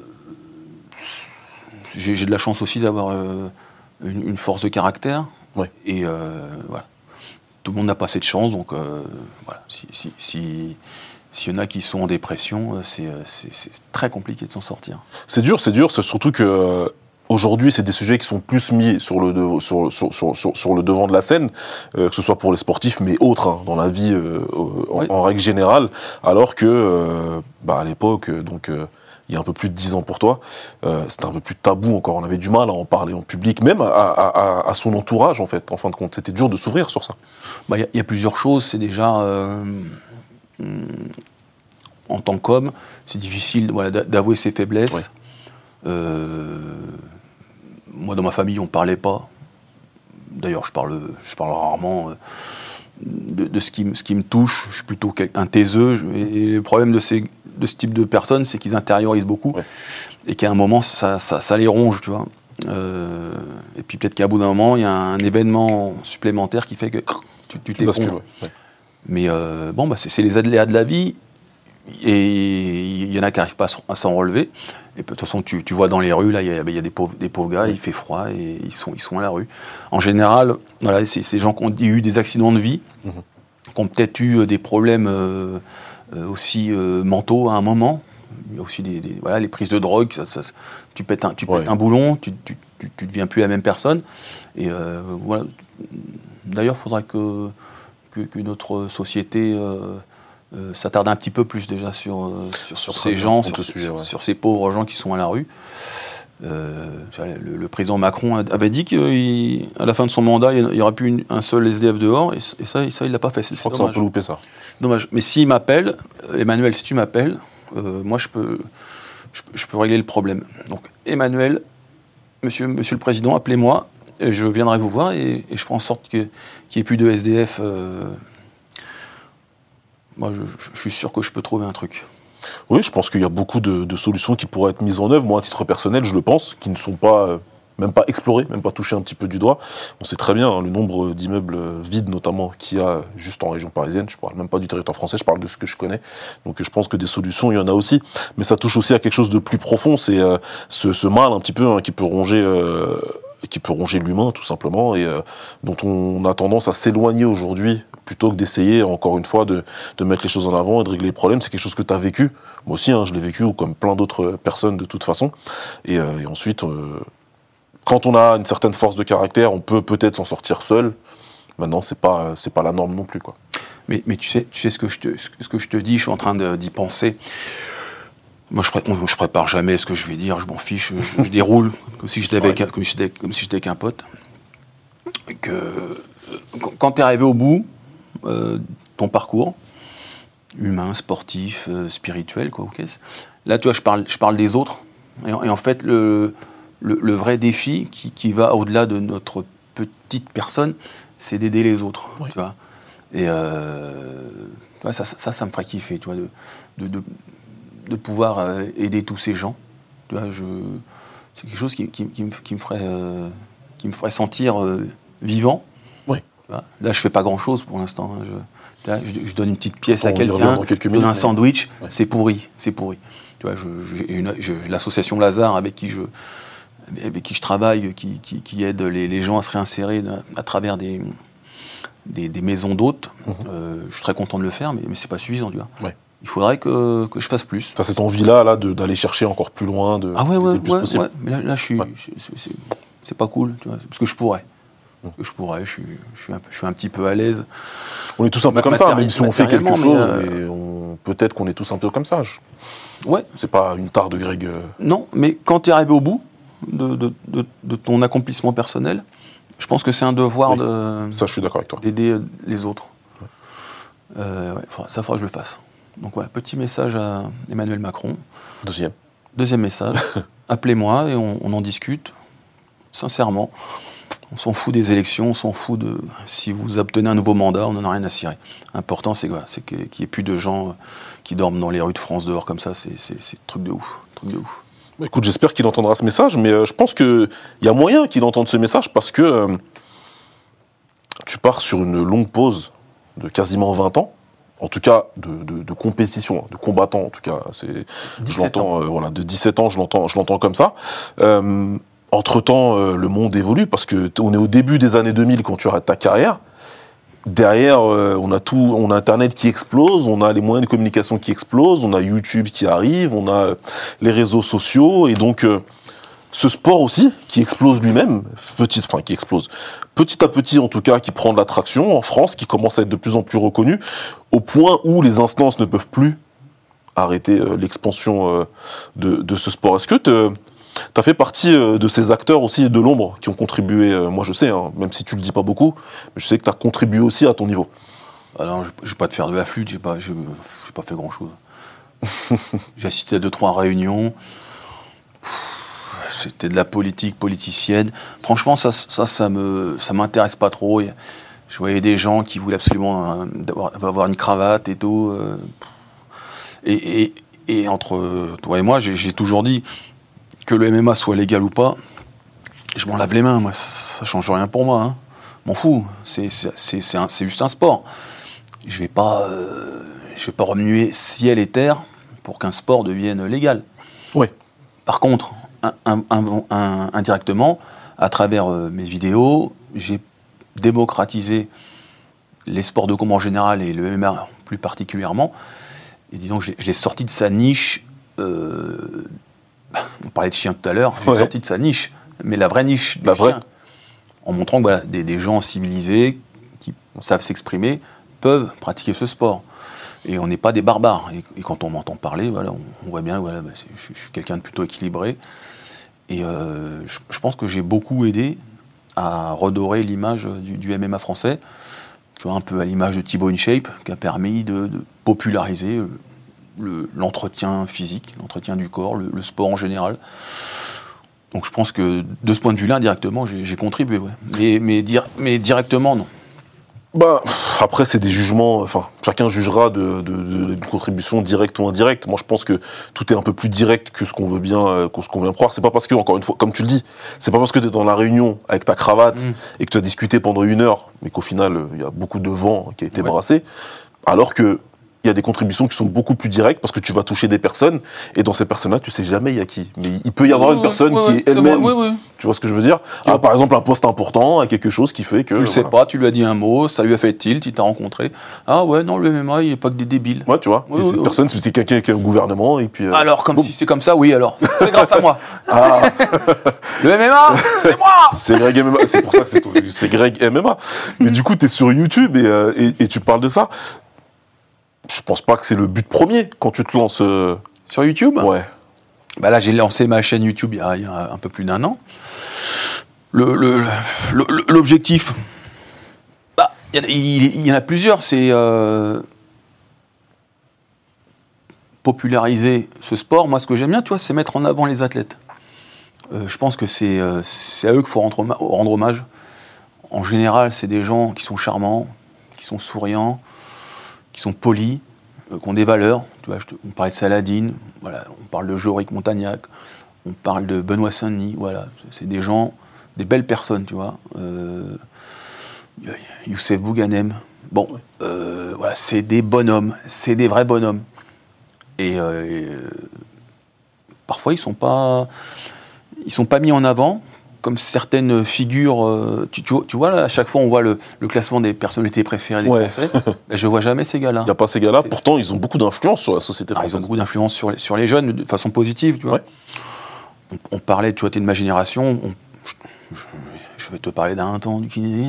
J'ai, j'ai de la chance aussi d'avoir euh, une, une force de caractère. Ouais. Et euh, voilà. Tout le monde n'a pas cette chance, donc euh, voilà. Si, si, si, s'il y en a qui sont en dépression, c'est, c'est, c'est très compliqué de s'en sortir. C'est dur, c'est dur. C'est surtout que euh, aujourd'hui, c'est des sujets qui sont plus mis sur le, de, sur, sur, sur, sur, sur le devant de la scène, euh, que ce soit pour les sportifs, mais autres, hein, dans la vie euh, en, ouais. en règle générale. Alors que, euh, bah, à l'époque, donc. Euh, il y a un peu plus de dix ans pour toi, euh, c'était un peu plus tabou encore, on avait du mal à en parler en public, même à, à, à, à son entourage en fait, en fin de compte, c'était dur de s'ouvrir sur ça. Bah, y, y a plusieurs choses, c'est déjà, euh, en tant qu'homme, c'est difficile voilà, d'avouer ses faiblesses. Ouais. Euh, moi dans ma famille on ne parlait pas, d'ailleurs je parle, je parle rarement euh, de, de ce, qui, ce qui me touche, je suis plutôt un taiseux, je, et le problème de ces de ce type de personnes, c'est qu'ils intériorisent beaucoup, ouais. et qu'à un moment, ça, ça, ça les ronge, tu vois. Euh, et puis peut-être qu'à bout d'un moment, il y a un événement supplémentaire qui fait que tu, tu t'effondres. Ouais. Mais euh, bon, bah, c'est, c'est les aléas de la vie, et il y en a qui n'arrivent pas à s'en relever. Et de toute façon, tu, tu vois dans les rues, là, il y a, il y a des, pauvres, des pauvres gars, ouais. il fait froid, et ils sont, ils sont à la rue. En général, voilà, c'est ces gens qui ont eu des accidents de vie, mmh. qui ont peut-être eu des problèmes... Euh, Euh, aussi euh, mentaux à un moment. Il y a aussi des, des, voilà, les prises de drogue, ça, ça, tu pètes un, tu pètes ouais. un boulon, tu, tu, tu, tu deviens plus la même personne. Et euh, voilà. D'ailleurs, il faudrait que, que, que notre société euh, euh, s'attarde un petit peu plus déjà sur, euh, sur, sur ces gens, sur, sujet, sur, ouais. sur ces pauvres gens qui sont à la rue. Euh, le, le président Macron avait dit qu'à la fin de son mandat, il n'y aurait plus une, un seul S D F dehors, et, et ça, ça il ne l'a pas fait. C'est, je crois que ça a un peu loupé ça. Dommage. Mais s'il m'appelle, Emmanuel, si tu m'appelles, euh, moi je peux, je, je peux régler le problème. Donc Emmanuel, monsieur, monsieur le président, appelez-moi, et je viendrai vous voir, et, et je ferai en sorte que, qu'il n'y ait plus de S D F. Euh, moi, je, je suis sûr que je peux trouver un truc. Oui, je pense qu'il y a beaucoup de, de solutions qui pourraient être mises en œuvre. Moi, à titre personnel, je le pense, qui ne sont pas, euh, même pas explorées, même pas touchées un petit peu du doigt. On sait très bien hein, le nombre d'immeubles vides, notamment, qu'il y a juste en région parisienne. Je ne parle même pas du territoire français, je parle de ce que je connais. Donc je pense que des solutions, il y en a aussi. Mais ça touche aussi à quelque chose de plus profond. C'est euh, ce, ce mal un petit peu hein, qui peut ronger... Euh, qui peut ronger l'humain, tout simplement, et euh, dont on a tendance à s'éloigner aujourd'hui, plutôt que d'essayer, encore une fois, de, de mettre les choses en avant et de régler les problèmes. C'est quelque chose que tu as vécu, moi aussi, hein, je l'ai vécu, ou comme plein d'autres personnes, de toute façon. Et, euh, et ensuite, euh, quand on a une certaine force de caractère, on peut peut-être s'en sortir seul. Maintenant, c'est pas, c'est pas la norme non plus, quoi. Mais, mais tu sais, tu sais ce, que je te, ce que je te dis, je suis en train de, d'y penser. Moi, je, pré- je prépare jamais ce que je vais dire, je m'en fiche, je, je déroule comme si j'étais avec, ouais. comme si j'étais, comme si j'étais avec un pote. Que, quand tu es arrivé au bout, euh, ton parcours, humain, sportif, euh, spirituel, quoi, okay, là, tu vois, je parle, je parle des autres. Et, et en fait, le, le, le vrai défi qui, qui va au-delà de notre petite personne, c'est d'aider les autres. Oui. Tu vois. Et euh, tu vois, ça, ça, ça me ferait kiffer, tu vois, de, de, de de pouvoir euh, aider tous ces gens. Tu vois, je, c'est quelque chose qui, qui, qui, me, qui, me, ferait, euh, qui me ferait sentir euh, vivant. Oui. Tu vois, là, je ne fais pas grand-chose pour l'instant. Hein. Je, là, je, je donne une petite pièce à quelqu'un, je donne un sandwich, mais... c'est pourri, c'est pourri. Tu vois, je, j'ai une, je, l'association Lazare avec qui je, avec qui je travaille, qui, qui, qui aide les, les gens à se réinsérer à, à travers des, des, des maisons d'hôtes. Mmh. Euh, je suis très content de le faire, mais, mais ce n'est pas suffisant. Tu vois. Ouais. Il faudrait que, que je fasse plus. T'as cette envie-là là, de, d'aller chercher encore plus loin, de, ah ouais, ouais, le plus ouais, possible. Ouais. Mais là, là je suis, ouais. je, c'est, c'est pas cool, tu vois, parce que je pourrais. Mmh. Je pourrais, je suis, je, suis un, je suis un petit peu à l'aise. On est tous un peu comme ça, même si on fait quelque chose, mais, euh... mais on, peut-être qu'on est tous un peu comme ça. Je... Ouais. C'est pas une tare de Greg. Non, mais quand tu es arrivé au bout de, de, de, de ton accomplissement personnel, Je pense que c'est un devoir Oui. de, Ça, je suis d'accord avec toi. d'aider les autres. Euh, ouais, faudra- ça, il faudra que je le fasse. Donc, ouais, petit message à Emmanuel Macron. Deuxième. Deuxième message, appelez-moi et on, on en discute. Sincèrement, on s'en fout des élections, on s'en fout de si vous obtenez un nouveau mandat, on n'en a rien à cirer. L'important, c'est, quoi, c'est que- qu'il n'y ait plus de gens qui dorment dans les rues de France dehors comme ça. C'est, c'est, c'est truc de ouf. Truc de ouf. Bah, écoute, j'espère qu'il entendra ce message, mais euh, je pense qu'il y a moyen qu'il entende ce message parce que euh, tu pars sur une longue pause de quasiment vingt ans, en tout cas de, de, de compétition, de combattant en tout cas. C'est, je dix-sept l'entends, ans. euh, voilà, de dix-sept ans, je l'entends, je l'entends comme ça. Euh, entre-temps, euh, le monde évolue parce que t- on est au début des années deux mille quand tu arrêtes ta carrière. Derrière, euh, on a tout, on a Internet qui explose, on a les moyens de communication qui explosent, on a YouTube qui arrive, on a euh, les réseaux sociaux, et donc euh, ce sport aussi qui explose lui-même, petit, enfin qui explose, petit à petit en tout cas, qui prend de l'attraction en France, qui commence à être de plus en plus reconnu, au point où les instances ne peuvent plus arrêter euh, l'expansion euh, de, de ce sport. Est-ce que te, t'as fait partie euh, de ces acteurs aussi de l'ombre qui ont contribué, euh, moi je sais, hein, même si tu le dis pas beaucoup, mais je sais que tu as contribué aussi à ton niveau. Alors, je ne vais pas te faire de la flûte, j'ai pas, j'ai, j'ai pas fait grand-chose. J'ai assisté à deux, trois réunions. C'était de la politique politicienne. Franchement, ça, ça, ça me, ça m'intéresse pas trop. Je voyais des gens qui voulaient absolument euh, d'avoir- avoir une cravate et tout. euh. Et, et- et entre toi et moi, j'ai, j'ai toujours dit que le M M A soit légal ou pas, je m'en lave les mains. Moi, ça change rien pour moi. Hein. M'en fous. C'est, c'est, c'est, c'est, un- c'est juste un sport. Je vais pas, euh, je vais pas remuer ciel et terre pour qu'un sport devienne légal. Oui. Par contre, un- un- un- un- indirectement, à travers euh, mes vidéos, j'ai démocratisé les sports de combat en général et le M M A plus particulièrement. Et disons que je l'ai- je l'ai sorti de sa niche. euh, on parlait de chien tout à l'heure. Je l'ai Ouais. sorti de sa niche, mais la vraie niche du La vraie. chien. En montrant que voilà, des, des gens civilisés qui savent s'exprimer peuvent pratiquer ce sport. Et on n'est pas des barbares. Et, et quand on m'entend parler, voilà, on, on voit bien, voilà, bah, c'est- je, je suis quelqu'un de plutôt équilibré. Et euh, je, je pense que j'ai beaucoup aidé à redorer l'image du, du M M A français. Tu vois, un peu à l'image de Thibaut InShape, qui a permis de, de populariser euh, le- l'entretien physique, l'entretien du corps, le, le sport en général. Donc je pense que de ce point de vue-là, indirectement, j'ai j'ai contribué. Ouais. Mais, mais, dire, mais directement, non. Bah, pff, après, c'est des jugements. Enfin, chacun jugera de, de, de- d'une contribution directe ou indirecte. Moi, je pense que tout est un peu plus direct que ce qu'on veut bien, euh, que ce qu'on vient croire. C'est pas parce que, encore une fois, comme tu le dis, c'est pas parce que tu es dans la réunion avec ta cravate Mm. et que tu as discuté pendant une heure, mais qu'au final, euh, il y a beaucoup de vent qui a été Ouais. brassé, alors que il y a des contributions qui sont beaucoup plus directes parce que tu vas toucher des personnes et dans ces personnes-là, tu sais jamais il y a qui. Mais il peut y avoir Oui, une oui, personne oui, qui oui, est c'est elle-même. vrai, oui, oui. Tu vois ce que je veux dire? Ah, par exemple, un poste important, à quelque chose qui fait que. Tu le sais voilà. pas, tu lui as dit un mot, ça lui a fait tilt, il t'a rencontré. Ah ouais, non, le M M A, il n'y a pas que des débiles. Ouais, tu vois. Oui, et oui, cette oui. personne, c'était quelqu'un qui est au gouvernement et puis. euh, Alors, comme boum. si c'est comme ça, oui, alors. C'est grâce à moi. Ah, Le M M A, c'est moi. c'est Greg M M A. C'est pour ça que c'est, ton- c'est Greg M M A. Mais du coup, t'es sur YouTube et, euh, et, et tu parles de ça. Je pense pas que c'est le but premier quand tu te lances. euh, Sur YouTube Ouais. Bah là, j'ai lancé ma chaîne YouTube il y a, il y a un peu plus d'un an. Le, le- le- le- l'objectif, bah, il y en a- il, il y en a plusieurs. C'est euh, populariser ce sport. Moi, ce que j'aime bien, tu vois, c'est mettre en avant les athlètes. Euh, je pense que c'est, euh, c'est à eux qu'il faut rendre, homa- rendre hommage. En général, c'est des gens qui sont charmants, qui sont souriants, qui sont polis, euh, qui ont des valeurs. Tu vois, je te- on parlait de Saladin, voilà, on parle de Jorick Montagnac, on parle de Benoît Saint-Denis, voilà, c'est- c'est des gens, des belles personnes, tu vois. Euh, y a Youssef Bouganem, bon, euh, voilà, c'est des bonhommes, c'est des vrais bonhommes. Et, euh, et, euh, parfois, ils sont pas, ils sont pas mis en avant. Comme certaines figures, euh, tu, tu vois, tu vois là, à chaque fois on voit le, le classement des personnalités préférées des Ouais. Français, ben, je vois jamais ces gars-là. Il n'y a pas ces gars-là. C'est- Pourtant, ils ont beaucoup d'influence sur la société Ah, ils française. ont beaucoup d'influence sur les, sur les jeunes de façon positive, tu vois. Ouais. On, on parlait, tu vois, t'es de ma génération, on- je, je- je vais te parler d'un temps du kiné.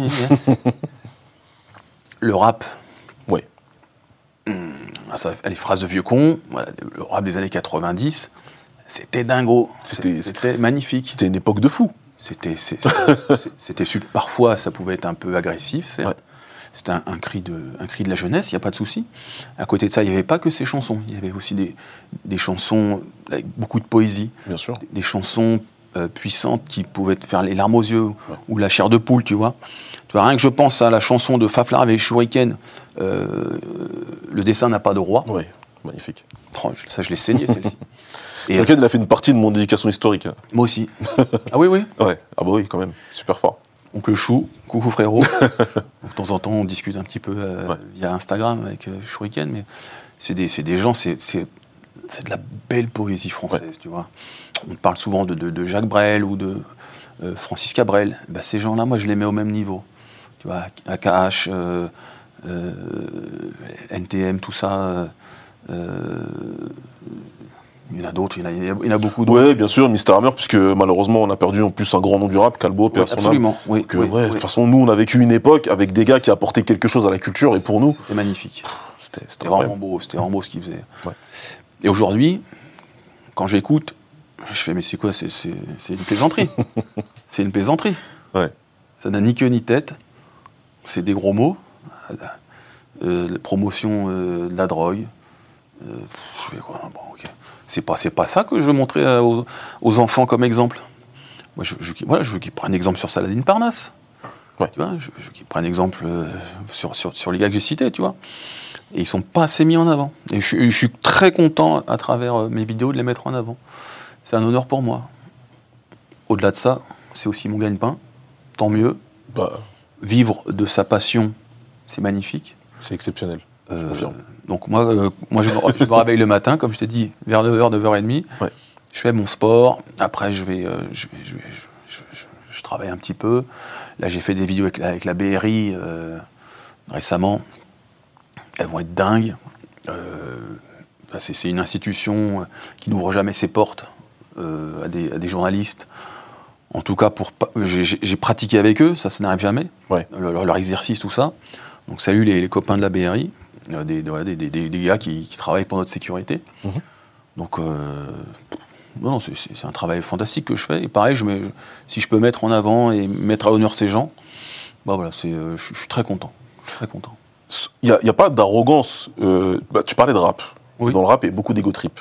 Le rap, Ouais. ah, ça, les phrases de vieux con, voilà, le rap des années quatre-vingt-dix, c'était dingo, C'était- c'était, c'était magnifique. C'était une époque de fou. C'était, c'est, c'est, c'était super. Parfois, ça pouvait être un peu agressif, certes. Ouais. C'était un, un, cri de, un cri de la jeunesse, il n'y a pas de souci. À côté de ça, il n'y avait pas que ces chansons. Il y avait aussi des, des chansons avec beaucoup de poésie. Bien sûr. Des, des chansons euh, puissantes qui pouvaient te faire les larmes aux yeux, ouais. ou la chair de poule, tu vois. Tu vois, rien que je pense à la chanson de Faflar avec Shuriken, euh, Le dessin n'a pas de roi. Oui, magnifique. Oh, ça, je l'ai saigné, celle-ci. Shuriken, il a fait une partie de mon éducation historique. Moi aussi. Ah oui, oui. Ouais. Ah bah oui, quand même. Super fort. Oncle Chou, coucou frérot. De temps en temps, on discute un petit peu euh, ouais. via Instagram avec euh, Shuriken, mais c'est des, c'est des gens, c'est, c'est, c'est de la belle poésie française, ouais. tu vois. On parle souvent de, de, de Jacques Brel ou de euh, Francis Cabrel. Bah, ces gens-là, moi, je les mets au même niveau. Tu vois, A K H, euh, euh, N T M, tout ça. Euh, Il y en a d'autres, il y en a, il y en a beaucoup d'autres. Oui, bien sûr, Mister Hammer, puisque malheureusement, on a perdu en plus un grand nom du rap, Calbo, oui, absolument, oui. Donc, oui, ouais, oui. De toute façon, nous, on a vécu une époque avec des gars qui apportaient quelque chose à la culture, et pour nous... C'était magnifique. Pff, c'était, c'était, c'était vraiment beau, c'était vraiment beau ce qu'ils faisaient. Ouais. Et aujourd'hui, quand j'écoute, je fais, mais c'est quoi, c'est, c'est, c'est une plaisanterie. C'est une plaisanterie. Ouais. Ça n'a ni queue ni tête. C'est des gros mots. Euh, la promotion euh, de la drogue. Euh, je fais quoi, bon, ok. C'est pas, c'est pas ça que je veux montrer aux, aux enfants comme exemple. Moi, je, je, voilà, je veux qu'ils prennent exemple sur Saladin Parnasse. Ouais. Tu vois, je, je veux qu'ils prennent exemple euh, sur, sur, sur les gars que j'ai cités, tu vois. Et ils sont pas assez mis en avant. Et je, je suis très content, à travers euh, mes vidéos, de les mettre en avant. C'est un honneur pour moi. Au-delà de ça, c'est aussi mon gagne-pain. Tant mieux. Bah. Vivre de sa passion, c'est magnifique. C'est exceptionnel. Euh, je confirme. Donc moi, euh, moi je, me, je me réveille le matin, comme je t'ai dit, vers neuf heures, neuf heures trente. Ouais. Je fais mon sport. Après, je vais, euh, je, vais, je, vais je, je, je, je travaille un petit peu. Là, j'ai fait des vidéos avec la, avec la B R I euh, récemment. Elles vont être dingues. Euh, c'est, c'est une institution qui n'ouvre jamais ses portes euh, à, des, à des journalistes. En tout cas, pour, j'ai, j'ai pratiqué avec eux, ça, ça n'arrive jamais. Ouais. Leur, leur exercice, tout ça. Donc, salut les, les copains de la B R I. Des, des, des, des, des gars qui, qui travaillent pour notre sécurité. Mmh. Donc, euh, non, c'est, c'est, c'est un travail fantastique que je fais. Et pareil, je me, si je peux mettre en avant et mettre à l'honneur ces gens, bah voilà, c'est, euh, je, je suis très content. Je suis très content. Il n'y a, a pas d'arrogance. Euh, bah, tu parlais de rap. Oui. Dans le rap, il y a beaucoup d'égo trip.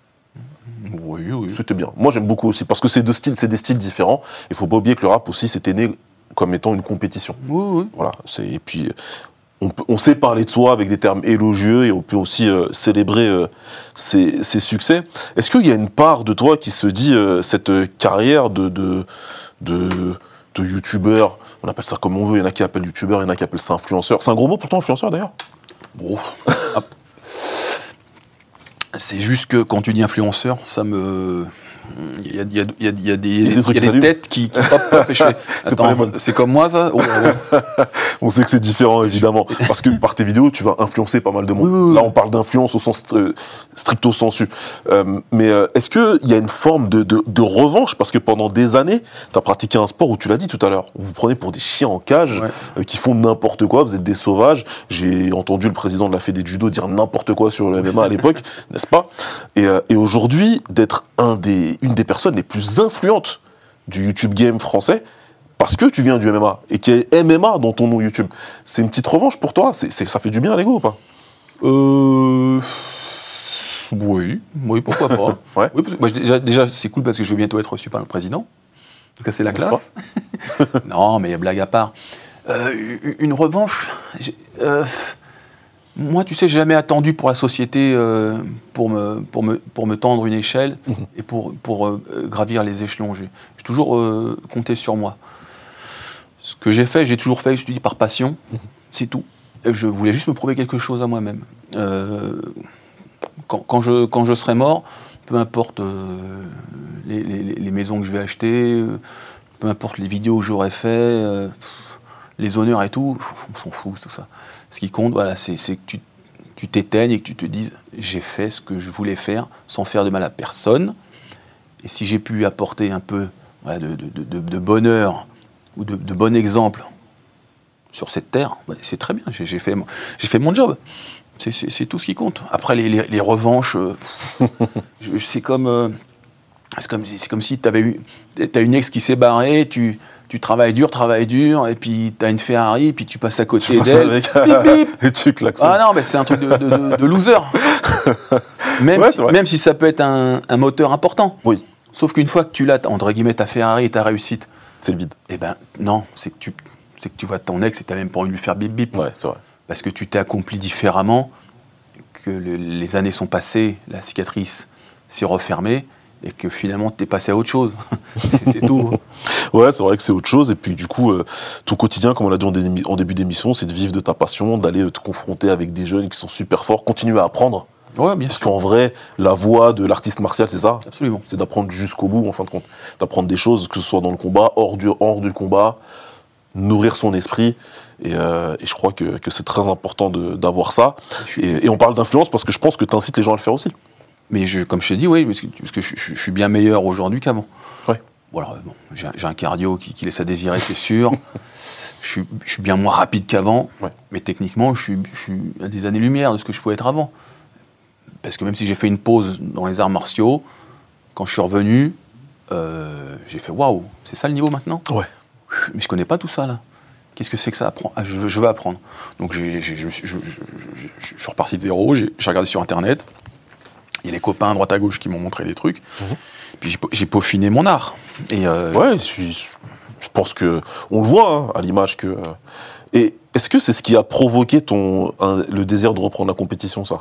Oui, oui. C'était bien. Moi, j'aime beaucoup aussi. Parce que c'est deux styles, c'est des styles différents. Il ne faut pas oublier que le rap aussi, c'était né comme étant une compétition. Oui, oui. Voilà. C'est, et puis... On, peut, on sait parler de soi avec des termes élogieux et on peut aussi euh, célébrer euh, ses, ses succès. Est-ce qu'il y a une part de toi qui se dit euh, cette carrière de, de, de, de youtubeur, on appelle ça comme on veut, il y en a qui appellent youtubeur, il y en a qui appellent ça influenceur. C'est un gros mot pourtant, influenceur d'ailleurs. Bon. C'est juste que quand tu dis influenceur, ça me... Il y a, il y a, il y a, il y a des, il y a des, il y a des têtes qui, qui pop, pop, et je fais, attends, c'est, c'est comme moi ça oh, oh. On sait que c'est différent évidemment, parce que par tes vidéos tu vas influencer pas mal de monde. Oui, oui, Là on parle d'influence au sens euh, stricto sensu. Euh, mais euh, est-ce qu'il y a une forme de, de, de revanche, parce que pendant des années, tu as pratiqué un sport où tu l'as dit tout à l'heure, vous vous prenez pour des chiens en cage, ouais. euh, qui font n'importe quoi, vous êtes des sauvages. J'ai entendu le président de la Fédé de judo dire n'importe quoi sur le M M A à l'époque, n'est-ce pas? Et, euh, et aujourd'hui, d'être un des une des personnes les plus influentes du YouTube game français, parce que tu viens du M M A, et qu'il y a M M A dans ton nom YouTube. C'est une petite revanche pour toi? c'est, c'est, Ça fait du bien à l'ego ou pas? Euh... Oui, oui, pourquoi pas. Ouais. Oui, parce que, bah, déjà, déjà, c'est cool parce que je vais bientôt être reçu par le président. En tout cas, c'est la classe. Non, mais blague à part. Euh, une revanche... Euh... Moi, tu sais, j'ai jamais attendu pour la société euh, pour, me, pour, me, pour me tendre une échelle mmh. et pour, pour euh, gravir les échelons. J'ai, j'ai toujours euh, compté sur moi. Ce que j'ai fait, j'ai toujours fait, je te dis, par passion, mmh. c'est tout. Et je voulais juste me prouver quelque chose à moi-même. Euh, quand, quand, je, quand je serai mort, peu importe euh, les, les, les maisons que je vais acheter, euh, peu importe les vidéos que j'aurais fait, euh, les honneurs et tout, on s'en fout, tout ça. Ce qui compte, voilà, c'est, c'est que tu, tu t'éteignes et que tu te dises « j'ai fait ce que je voulais faire sans faire de mal à personne ». Et si j'ai pu apporter un peu voilà, de, de, de, de bonheur ou de, de bon exemple sur cette terre, c'est très bien, j'ai, j'ai, fait, j'ai fait mon job. C'est, c'est, c'est tout ce qui compte. Après, les, les, les revanches, euh, je, c'est comme... Euh, C'est comme, c'est comme si tu avais eu, t'as une ex qui s'est barrée, tu, tu travailles dur, travailles dur, et puis tu as une Ferrari, puis tu passes à côté d'elle. Avec... Bip, bip. Et tu klaxonnes. Ah non, mais c'est un truc de, de, de, de loser. Même, ouais, si, même si ça peut être un, un moteur important. Oui. Sauf qu'une fois que tu l'as, entre guillemets, ta Ferrari et ta réussite, c'est le vide. Eh ben non, c'est que tu, c'est que tu vois ton ex et tu n'as même pas envie de lui faire bip bip. Ouais, c'est vrai. Parce que tu t'es accompli différemment, que le, les années sont passées, la cicatrice s'est refermée, et que finalement tu es passé à autre chose. c'est, c'est tout. Ouais, c'est vrai que c'est autre chose. Et puis du coup, euh, ton quotidien, comme on l'a dit en, dé- en début d'émission, c'est de vivre de ta passion, d'aller te confronter avec des jeunes qui sont super forts, continuer à apprendre. Ouais, bien Parce sûr. qu'en vrai, la voie de l'artiste martial, c'est ça. Absolument. C'est d'apprendre jusqu'au bout, en fin de compte. D'apprendre des choses, que ce soit dans le combat, hors du, hors du combat, nourrir son esprit. Et, euh, et je crois que, que c'est très important de, d'avoir ça. suis... Et, et on parle d'influence parce que je pense que tu incites les gens à le faire aussi. Mais je, comme je te dis, oui, parce que, parce que je, je, je suis bien meilleur aujourd'hui qu'avant. Ouais. Bon, alors, bon, j'ai, j'ai un cardio qui, qui laisse à désirer, c'est sûr. je, suis, je suis bien moins rapide qu'avant. Ouais. Mais techniquement, je suis, je suis à des années-lumière de ce que je pouvais être avant. Parce que même si j'ai fait une pause dans les arts martiaux, quand je suis revenu, euh, j'ai fait waouh, c'est ça le niveau maintenant ? Ouais. Mais je connais pas tout ça là. Qu'est-ce que c'est que ça apprendre ? ah, je, je veux apprendre. Donc j'ai, j'ai, je, je, je, je, je, je suis reparti de zéro, j'ai, j'ai regardé sur internet. Il y a les copains à droite à gauche qui m'ont montré des trucs. Mmh. Puis j'ai, j'ai peaufiné mon art. Et euh, ouais, je, je pense que on le voit hein, à l'image que. Euh, et est-ce que c'est ce qui a provoqué ton un, le désir de reprendre la compétition, ça ?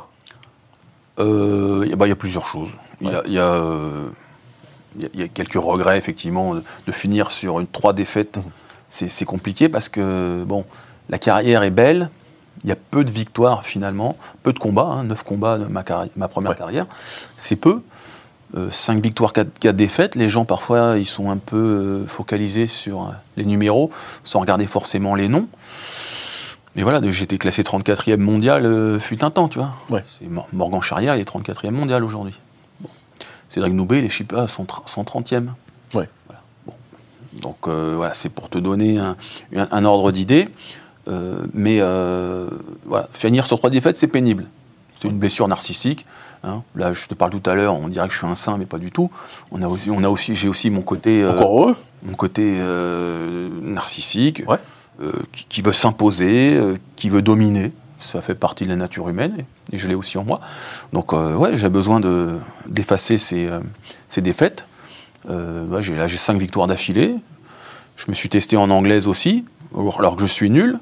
Euh, y, bah, y a plusieurs choses. Il ouais. y, y, euh, y, y a quelques regrets, effectivement, de, de finir sur une trois défaites. Mmh. C'est, c'est compliqué parce que, bon, la carrière est belle, il y a peu de victoires, finalement, peu de combats, hein, neuf combats de ma, carri- ma première ouais. carrière, c'est peu. Euh, cinq victoires, quatre, quatre défaites. Les gens, parfois, ils sont un peu euh, focalisés sur euh, les numéros, sans regarder forcément les noms. Mais voilà, j'ai été classé trente-quatrième mondial euh, fut un temps, tu vois. Ouais. C'est Morgan Charrière, il est trente-quatrième mondial aujourd'hui. Bon. Cédric Noubé, il est, je sais pas, cent trentième. Ouais. Voilà. Bon. Donc euh, voilà, c'est pour te donner un, un, un ordre d'idée. Euh, mais euh, voilà, finir sur trois défaites, c'est pénible. C'est une blessure narcissique. Hein. Là, je te parle tout à l'heure, on dirait que je suis un saint, mais pas du tout. On a aussi, on a aussi, j'ai aussi mon côté, euh, Encore heureux. mon côté euh, narcissique. Ouais. Euh, qui, qui veut s'imposer, euh, qui veut dominer. Ça fait partie de la nature humaine, et, et je l'ai aussi en moi. Donc, euh, ouais, j'ai besoin de, d'effacer ces, euh, ces défaites. Euh, ouais, j'ai, là, j'ai cinq victoires d'affilée. Je me suis testé en anglaise aussi, alors que je suis nul.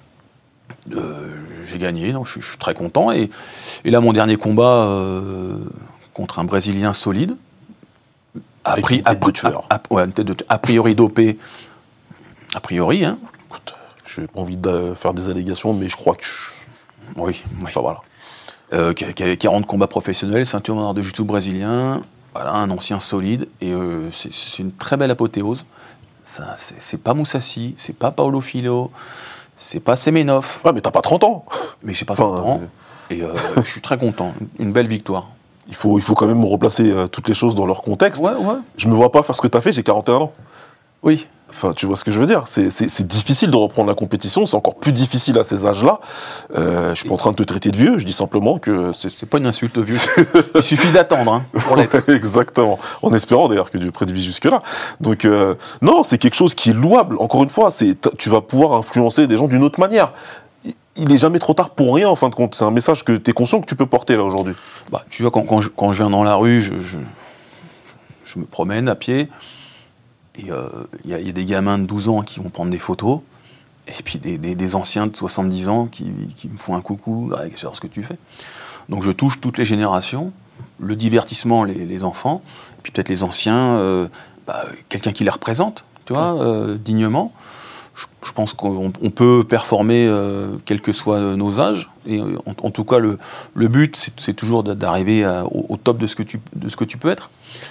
Euh, j'ai gagné, donc je, je suis très content. Et, et là, mon dernier combat euh, contre un Brésilien solide, a, pri, a, a, a, ouais, a priori dopé, a priori, hein. Je n'ai pas envie de faire des allégations, mais je crois que... Je... Oui, oui. Enfin, voilà. Euh, qui, qui a quarante combats professionnels, ceinture noire de jiu-jitsu brésilien, voilà, un ancien solide, et euh, c'est, c'est une très belle apothéose. Ça, c'est, c'est pas Moussassi, c'est pas Paolo Filho, c'est pas Semenov. Ouais, mais t'as pas trente ans. Mais j'ai pas enfin, trente ans, c'est... et euh, je suis très content. Une belle victoire. Il faut, il faut quand même replacer euh, toutes les choses dans leur contexte. Ouais, ouais. Je me vois pas faire ce que t'as fait, j'ai quarante et un ans. Oui. Enfin, tu vois ce que je veux dire, c'est, c'est, c'est difficile de reprendre la compétition, c'est encore plus difficile à ces âges-là. Euh, je suis pas en train de te traiter de vieux, je dis simplement que... C'est, c'est pas une insulte vieux, il suffit d'attendre hein, pour l'être. Exactement, en espérant d'ailleurs que Dieu prenne vie jusque-là. Donc euh, non, c'est quelque chose qui est louable, encore une fois, c'est, tu vas pouvoir influencer des gens d'une autre manière. Il n'est jamais trop tard pour rien, en fin de compte. C'est un message que tu es conscient que tu peux porter là aujourd'hui. Bah, tu vois, quand, quand, je, quand je viens dans la rue, je, je, je me promène à pied. Il euh, y, y a des gamins de douze ans qui vont prendre des photos, et puis des, des, des anciens de soixante-dix ans qui, qui me font un coucou, ah, j'adore ce que tu fais. Donc je touche toutes les générations, le divertissement, les, les enfants, et puis peut-être les anciens, euh, bah, quelqu'un qui les représente, tu vois, euh, dignement. Je, je pense qu'on on peut performer euh, quels que soient nos âges, et en, en tout cas le, le but c'est, c'est toujours d'arriver à, au, au top de ce que tu, de ce que tu peux être.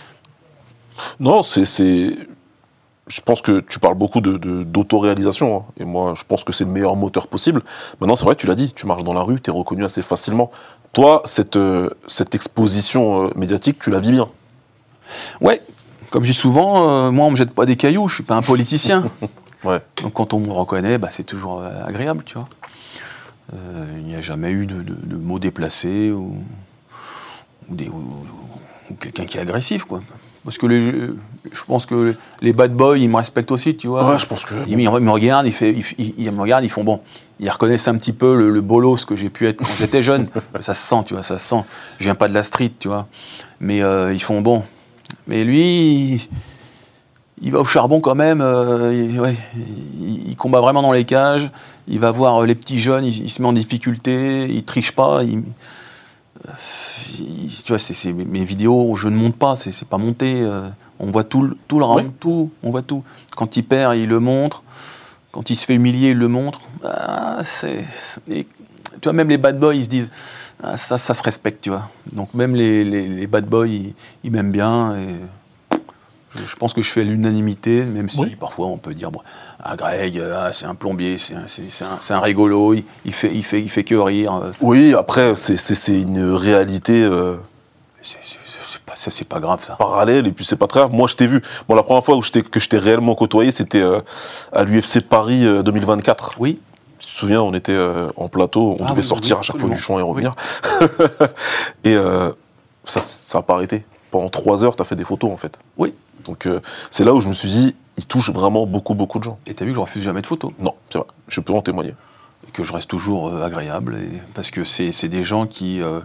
Non, c'est... c'est... Je pense que tu parles beaucoup de, de, d'autoréalisation, hein, et moi je pense que c'est le meilleur moteur possible. Maintenant c'est vrai, tu l'as dit, tu marches dans la rue, tu es reconnu assez facilement. Toi, cette, euh, cette exposition euh, médiatique, tu la vis bien? Ouais, comme je dis souvent, euh, moi on me jette pas des cailloux, je suis pas un politicien. Ouais. Donc quand on me reconnaît, bah, c'est toujours euh, agréable, tu vois. Euh, il n'y a jamais eu de, de, de mots déplacés ou, ou, des, ou, ou quelqu'un qui est agressif, quoi. Parce que les, je pense que les bad boys, ils me respectent aussi, tu vois. Ouais, je pense que... Ils, ils me regardent, ils, fait, ils, ils, ils me regardent, ils font bon. Ils reconnaissent un petit peu le, le bolos que j'ai pu être quand j'étais jeune. Ça se sent, tu vois, ça se sent. Je viens pas de la street, tu vois. Mais euh, ils font bon. Mais lui, il, il va au charbon quand même. Euh, il, ouais, il, il combat vraiment dans les cages. Il va voir les petits jeunes, il, il se met en difficulté, il triche pas. Il, tu vois, c'est, c'est, mes vidéos, je ne monte pas, c'est, c'est pas monté. Euh, on voit tout, le, tout le round, oui. tout, on voit tout. Quand il perd, il le montre. Quand il se fait humilier, il le montre. Ah, c'est, c'est, et, tu vois, même les bad boys, ils se disent, ah, ça, ça se respecte, tu vois. Donc même les, les, les bad boys, ils, ils m'aiment bien. Et je, je pense que je fais l'unanimité, même si oui. parfois on peut dire, bon, ah, Greg, ah, c'est un plombier, c'est un, c'est, c'est un, c'est un rigolo, il, il, fait, il, fait, il fait que rire. Oui, après, c'est, c'est, c'est une réalité... Euh... C'est, c'est, c'est pas, ça, c'est pas grave, ça. Parallèle, et puis c'est pas très grave. Moi, je t'ai vu. Bon, la première fois où je t'ai, que je t'ai réellement côtoyé, c'était euh, à l'U F C Paris euh, deux mille vingt-quatre. Oui. Tu te souviens, on était euh, en plateau, on ah, devait oui, sortir oui, à chaque fois du champ et revenir. Oui. et euh, ça n'a pas arrêté. Pendant trois heures, tu as fait des photos, en fait. Oui. Donc, euh, c'est là où je me suis dit, il touche vraiment beaucoup, beaucoup de gens. Et t'as vu que je refuse jamais de photos? Non, c'est vrai. Je peux en témoigner. Et que je reste toujours euh, agréable, et, parce que c'est, c'est des gens qui... Euh,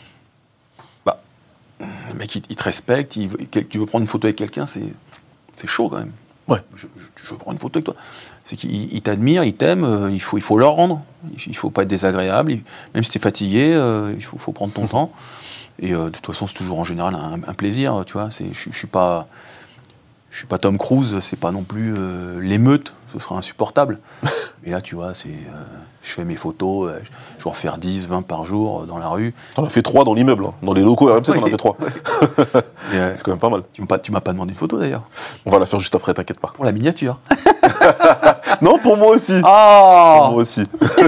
bah, le mec, il, il te respecte, il, il, tu veux prendre une photo avec quelqu'un, c'est, c'est chaud, quand même. Ouais. Je, je, je veux prendre une photo avec toi. C'est qu'ils t'admirent, ils t'aiment, euh, il, faut, il faut leur rendre. Il ne faut pas être désagréable. Il, même si tu es fatigué, euh, il faut, faut prendre ton temps. Et euh, de toute façon, c'est toujours en général un, un plaisir. Tu vois, c'est, je ne suis pas, je suis pas Tom Cruise, c'est pas non plus euh, l'émeute, ce serait insupportable. Mais là, tu vois, c'est, euh, je fais mes photos, euh, je vais en faire dix, vingt par jour euh, dans la rue. T'en as fait trois dans l'immeuble, hein. Dans les locaux R M C, ouais, t'en as fait trois. Ouais. euh, c'est quand même pas mal. Tu m'as pas, tu m'as pas demandé une photo d'ailleurs. On va la faire juste après, t'inquiète pas. Pour la miniature. Non, pour moi aussi. Oh pour moi aussi.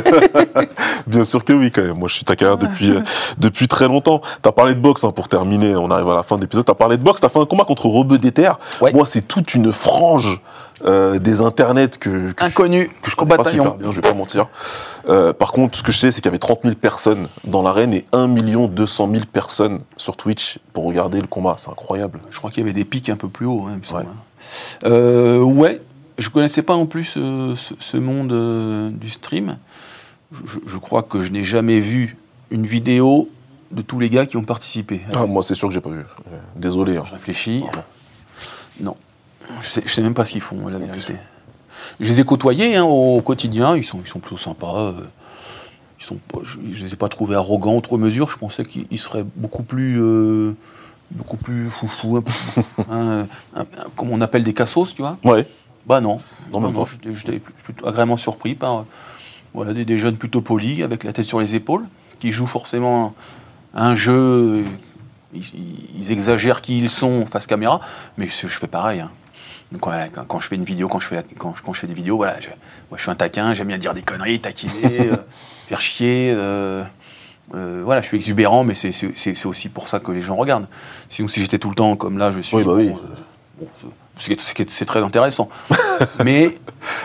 Bien sûr que oui, quand même. Moi, je suis ta carrière depuis, euh, depuis très longtemps. T'as parlé de boxe, hein, pour terminer. On arrive à la fin de l'épisode. T'as parlé de boxe. T'as fait un combat contre Rebeu d'Éther. Ouais. Moi, c'est toute une frange euh, des internets que, que inconnu je, que je connais pas super bien, je vais pas mentir. Euh, par contre, ce que je sais, c'est qu'il y avait trente mille personnes dans l'arène et un million deux cent mille personnes sur Twitch pour regarder le combat. C'est incroyable. Je crois qu'il y avait des pics un peu plus hauts, hein, il me semble. Ouais. Euh, ouais. Je ne connaissais pas non plus ce, ce, ce monde euh, du stream. Je, je crois que je n'ai jamais vu une vidéo de tous les gars qui ont participé. Ah, moi, c'est sûr que j'ai pas vu. Désolé. Hein. Je réfléchis. Pardon. Non. Je sais, je sais même pas ce qu'ils font, la vérité. Je les ai côtoyés hein, au quotidien. Ils sont, ils sont plutôt sympas. Euh, ils sont, je ne les ai pas trouvés arrogants outre mesure. Je pensais qu'ils seraient beaucoup plus... Euh, beaucoup plus foufou. Hein, un, un, comme on appelle des cassos, tu vois. Ouais. Bah non, non, non, non j'étais, j'étais plutôt agréablement surpris par voilà, des, des jeunes plutôt polis, avec la tête sur les épaules, qui jouent forcément un, un jeu, ils, ils exagèrent qui ils sont face caméra, mais je, je fais pareil. Hein. Donc, voilà, quand, quand je fais une vidéo, quand je fais, quand, quand je fais des vidéos, voilà, je, moi je suis un taquin, j'aime bien dire des conneries, taquiner, euh, faire chier. Euh, euh, voilà, je suis exubérant, mais c'est, c'est, c'est aussi pour ça que les gens regardent. Sinon, si j'étais tout le temps comme là, je suis... Oui, bah oui. Bon, euh, bon, c'est, c'est, c'est très intéressant. Mais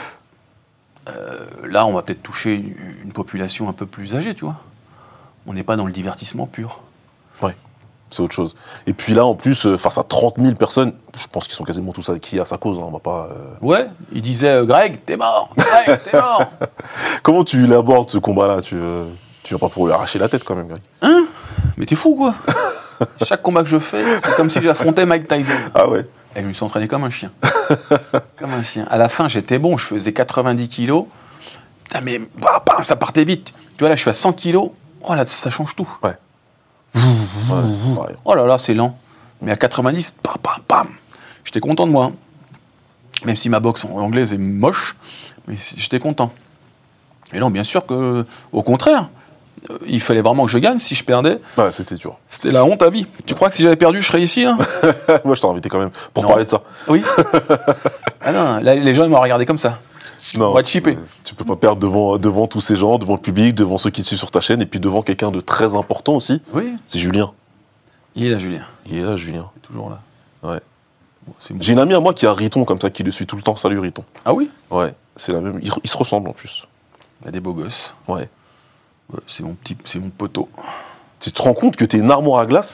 euh, là, on va peut-être toucher une, une population un peu plus âgée, tu vois. On n'est pas dans le divertissement pur. Ouais, c'est autre chose. Et puis là, en plus, euh, face à trente mille personnes, je pense qu'ils sont quasiment tous acquis à sa cause. Hein, on va pas. Euh... Ouais, ils disaient euh, Greg, t'es mort, Greg, t'es mort. Comment tu l'abordes ce combat-là? Tu, euh, tu vas pas pour lui arracher la tête quand même, Greg? Hein? Mais t'es fou, quoi. Chaque combat que je fais, c'est comme si j'affrontais Mike Tyson. Ah ouais. Et je me suis entraîné comme un chien. Comme un chien. À la fin, j'étais bon, je faisais quatre-vingt-dix kilos. Putain, mais bah, bah, ça partait vite. Tu vois, là, je suis à cent kilos. Oh là, ça change tout. Ouais. ouais c'est pareil. Oh là là, c'est lent. Mais à quatre-vingt-dix, bam, bam, bam. J'étais content de moi. Même si ma boxe anglaise est moche, mais j'étais content. Et non, bien sûr que, au contraire, il fallait vraiment que je gagne. Si je perdais, ouais, c'était dur. C'était la honte à vie. Tu crois que si j'avais perdu, je serais ici hein? Moi, je t'aurais invité quand même pour non. parler de ça. Oui. Ah non, là, les gens ils m'ont regardé comme ça. Non. On va te chipper. Tu peux pas perdre devant, devant tous ces gens, devant le public, devant ceux qui te suivent sur ta chaîne, et puis devant quelqu'un de très important aussi. Oui. C'est Julien. Il est là, Julien. Il est là, Julien. Il est toujours là. Ouais. Bon, c'est bon. J'ai une amie à moi qui a Riton comme ça, qui le suit tout le temps. Salut Riton. Ah oui? Ouais. C'est la même. Ils il se ressemblent en plus. Il a des beaux gosses. Ouais. Ouais, c'est mon petit, c'est mon poteau. Tu te rends compte que t'es une armoire à glace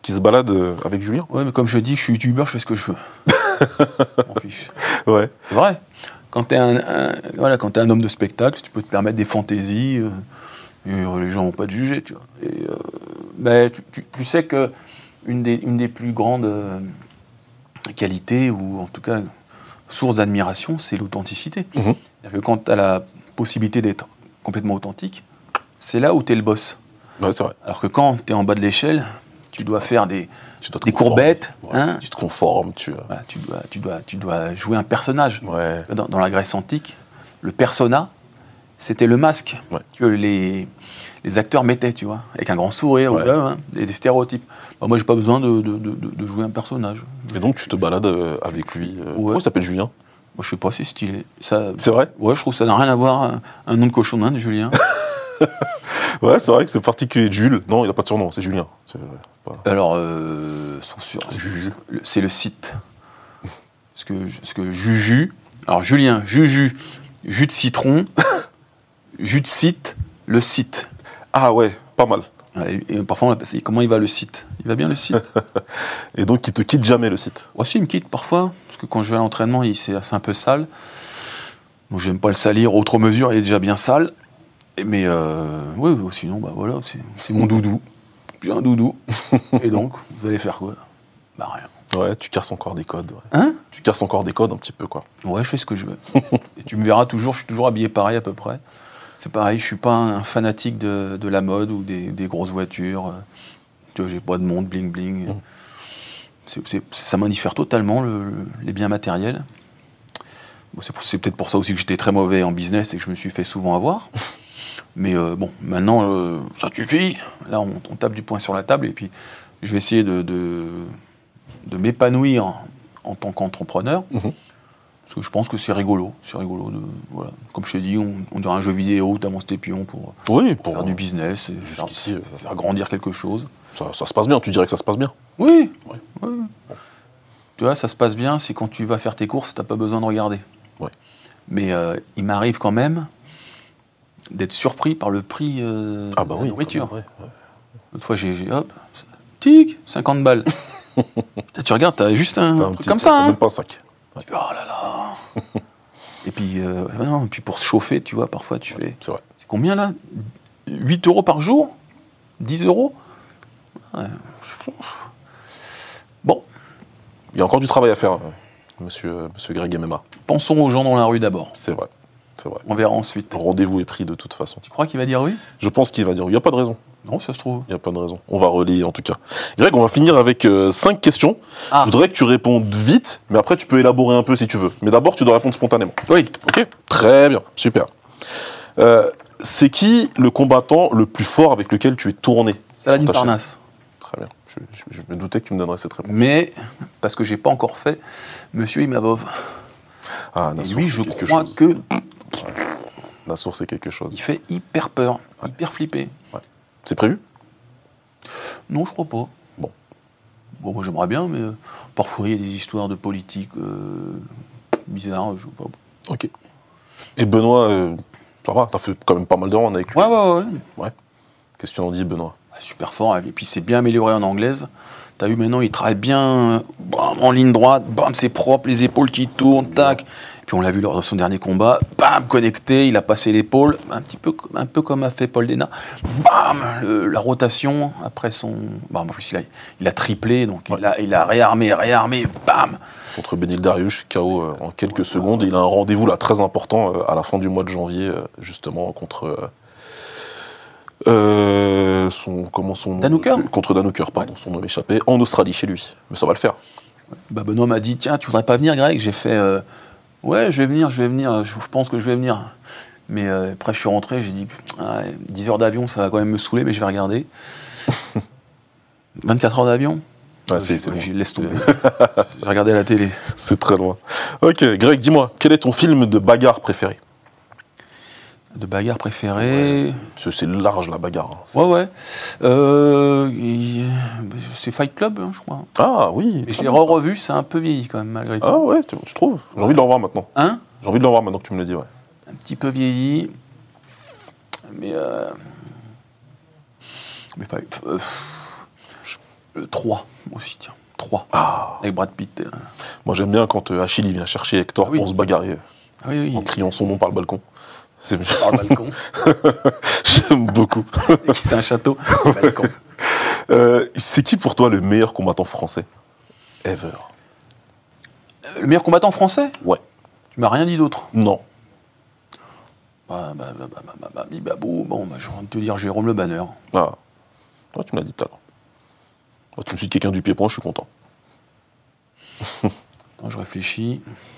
qui se balade euh, avec Julien. Ouais, mais comme je dis, je suis youtubeur, je fais ce que je veux. M'en fiche. Ouais. C'est vrai. Quand t'es un, un, voilà, quand t'es un homme de spectacle, tu peux te permettre des fantaisies, euh, et euh, les gens vont pas te juger, tu vois. Et, euh, mais tu, tu, tu sais que une des, une des plus grandes euh, qualités, ou en tout cas source d'admiration, c'est l'authenticité. Mm-hmm. C'est-à-dire que quand t'as la possibilité d'être complètement authentique, c'est là où t'es le boss. Ouais, c'est vrai. Alors que quand t'es en bas de l'échelle, tu dois faire des, Tu dois te des conformer. courbettes. Ouais, Hein, tu te conformes, tu... voilà, tu, dois, tu, dois, tu dois jouer un personnage. Ouais. Dans, dans la Grèce antique, le persona, c'était le masque Ouais. que les, les acteurs mettaient, tu vois, avec un grand sourire, Ouais. ou là, hein, des, des stéréotypes. Bah, moi, j'ai pas besoin de, de, de, de jouer un personnage. Et donc, tu te balades euh, avec lui. Euh, Ouais. Pourquoi il s'appelle Julien? Moi, je sais pas, c'est stylé. Ça, C'est vrai? Ouais, je trouve que ça n'a rien à voir, un, un nom de cochon d'Inde, Julien. Ouais, c'est vrai que c'est particulier. Jules, non, il n'a pas de surnom, c'est Julien. C'est pas... Alors, euh, son sur- c'est le site. Parce que, parce que Juju, alors Julien, Juju, jus de citron, jus de site, le site. Ah ouais, pas mal. Et, et parfois, on appelle ça, comment il va le site? Il va bien le site? Et donc, il te quitte jamais le site. Ouais, si, il me quitte parfois, parce que quand je vais à l'entraînement, il- c'est c'est un peu sale. Donc, j'aime pas le salir, outre mesure, il est déjà bien sale. Et, mais, euh, oui, oui, sinon, bah voilà, c'est c'est mon doudou. J'ai un doudou. Et donc, vous allez faire quoi? Bah rien. Ouais, tu casses encore des codes. Ouais. Hein? Tu casses encore des codes un petit peu, quoi. Ouais, je fais ce que je veux. Et tu me verras toujours, je suis toujours habillé pareil à peu près. C'est pareil, je suis pas un fanatique de, de la mode ou des, des grosses voitures. Tu vois, j'ai pas de montre bling bling. Mmh. C'est, c'est, ça m'indiffère totalement, le, le- les biens matériels. Bon, c'est, pour- c'est peut-être pour ça aussi que j'étais très mauvais en business et que je me suis fait souvent avoir. Mais euh, bon, maintenant, euh, ça suffit. Là, on, on tape du poing sur la table et puis je vais essayer de, de, de m'épanouir en tant qu'entrepreneur. Mmh. Parce que je pense que c'est rigolo. C'est rigolo. De, voilà. Comme je t'ai dit, on, on dirait un jeu vidéo, tu avances tes pions pour, Oui, pour pour faire du business, et faire, jusqu'ici, euh, faire grandir quelque chose. ça, ça se passe bien. Tu dirais que ça se passe bien. Oui, Ouais. oui. Tu vois, ça se passe bien, c'est quand tu vas faire tes courses, tu n'as pas besoin de regarder. Ouais. Mais euh, il m'arrive quand même d'être surpris par le prix euh, Ah bah de la oui. nourriture. Ouais, ouais. L'autre fois, j'ai, j'ai hop, tic, cinquante balles. Putain, tu regardes, t'as juste un T'as un truc petit- comme t'as ça. Hein. même pas un sac. Tu fais, oh là là. Et puis, euh, ouais, non, et puis pour se chauffer, tu vois, parfois tu fais. C'est vrai. C'est combien là? huit euros par jour? dix euros? Ouais. Bon, Il y a encore du travail à faire, euh, monsieur, monsieur Greg M M A. pensons aux gens dans la rue d'abord. C'est vrai. C'est vrai. On verra ensuite. Le rendez-vous est pris de toute façon. Tu crois qu'il va dire oui? Je pense qu'il va dire oui. Il n'y a pas de raison. Non, ça se trouve. Il n'y a pas de raison. On va relayer en tout cas. Greg, on va finir avec euh, cinq questions. Ah. Je voudrais que tu répondes vite, mais après tu peux élaborer un peu si tu veux. Mais d'abord, tu dois répondre spontanément. Oui. Ok? Très bien. Super. Euh, c'est qui le combattant le plus fort avec lequel tu es tourné? Saladin sur ta chaîne? Parnasse. Très bien. Je, je- je me doutais que tu me donnerais cette réponse. Mais, parce que j'ai pas encore fait, Monsieur Imavov. Ah, Et Nassour, lui, c'est je quelque crois chose. que Nassour, c'est quelque chose. il fait hyper peur, hyper flippé. C'est prévu? Non, je crois pas. Bon. Bon, moi j'aimerais bien, mais euh, parfois il y a des histoires de politique euh, bizarres. Je sais pas. Ok. Et Benoît, euh, ça va, t'as fait quand même pas mal de rounds avec lui. Ouais, ouais, ouais. Ouais. Qu'est-ce que tu en dis, Benoît? Ah, super fort. Et puis c'est bien amélioré en anglaise. T'as vu maintenant, il travaille bien euh, bam, en ligne droite, bam, c'est propre, les épaules qui tournent, tac. Et puis on l'a vu lors de son dernier combat, bam, connecté, il a passé l'épaule, un petit peu, un peu comme a fait Paul Dena. Bam, le- la rotation après son. Bah, en plus, il a, il a triplé, donc Ouais. il, a, il a réarmé, réarmé, bam. Contre Benil Dariush, K O euh, en quelques secondes. Et il a un rendez-vous là très important euh, à la fin du mois de janvier, euh, justement, contre. Euh, euh, son, comment son nom Dan Hooker euh, Contre Dan Hooker, pardon, son nom m'échappait, en Australie, chez lui. Mais ça va le faire. Bah, Benoît m'a dit, tiens, tu voudrais pas venir, Greg? J'ai fait, euh, ouais, je vais venir, je vais venir, je je pense que je vais venir. Mais euh, après, je suis rentré, j'ai dit, ah, dix heures d'avion, ça va quand même me saouler, mais je vais regarder. vingt-quatre heures d'avion? Ouais, c'est, c'est Ouais, loin. j'ai- laisse tomber. J'ai regardé à la télé. C'est très loin. Ok, Greg, dis-moi, quel est ton film de bagarre préféré? De bagarre préférée? C'est, c'est large la bagarre. hein. C'est- Ouais, ouais. Euh, il- c'est Fight Club, hein, je crois. Ah oui. Et je très l'ai bien, ça. re-revu, c'est un peu vieilli quand même, malgré tout. Ah ouais, tu, tu trouves? J'ai envie de le revoir maintenant. Hein? J'ai envie de le revoir maintenant que tu me le dis, ouais. Un petit peu vieilli. Mais. Euh... Mais Fight- euh, Le trois aussi, tiens. trois. Ah. Avec Brad Pitt. Euh. Moi, j'aime bien quand euh, Achille il vient chercher Hector Ah oui. pour se bagarrer Ah oui, oui. en criant son nom par le balcon. C'est Par le balcon. J'aime beaucoup. C'est un château. Le balcon. Euh, c'est qui pour toi le meilleur combattant français ever? Le meilleur combattant français? Ouais. Tu m'as rien dit d'autre. Non. Bah, bah, bah, bah, bah, bah, bah, Bibabou, bon, bah, j'ai envie de te dire Jérôme Le Banner. Ah. Toi, tu me l'as dit tout à l'heure. Moi, tu me dis quelqu'un du pied-point, je suis content. Attends, je réfléchis.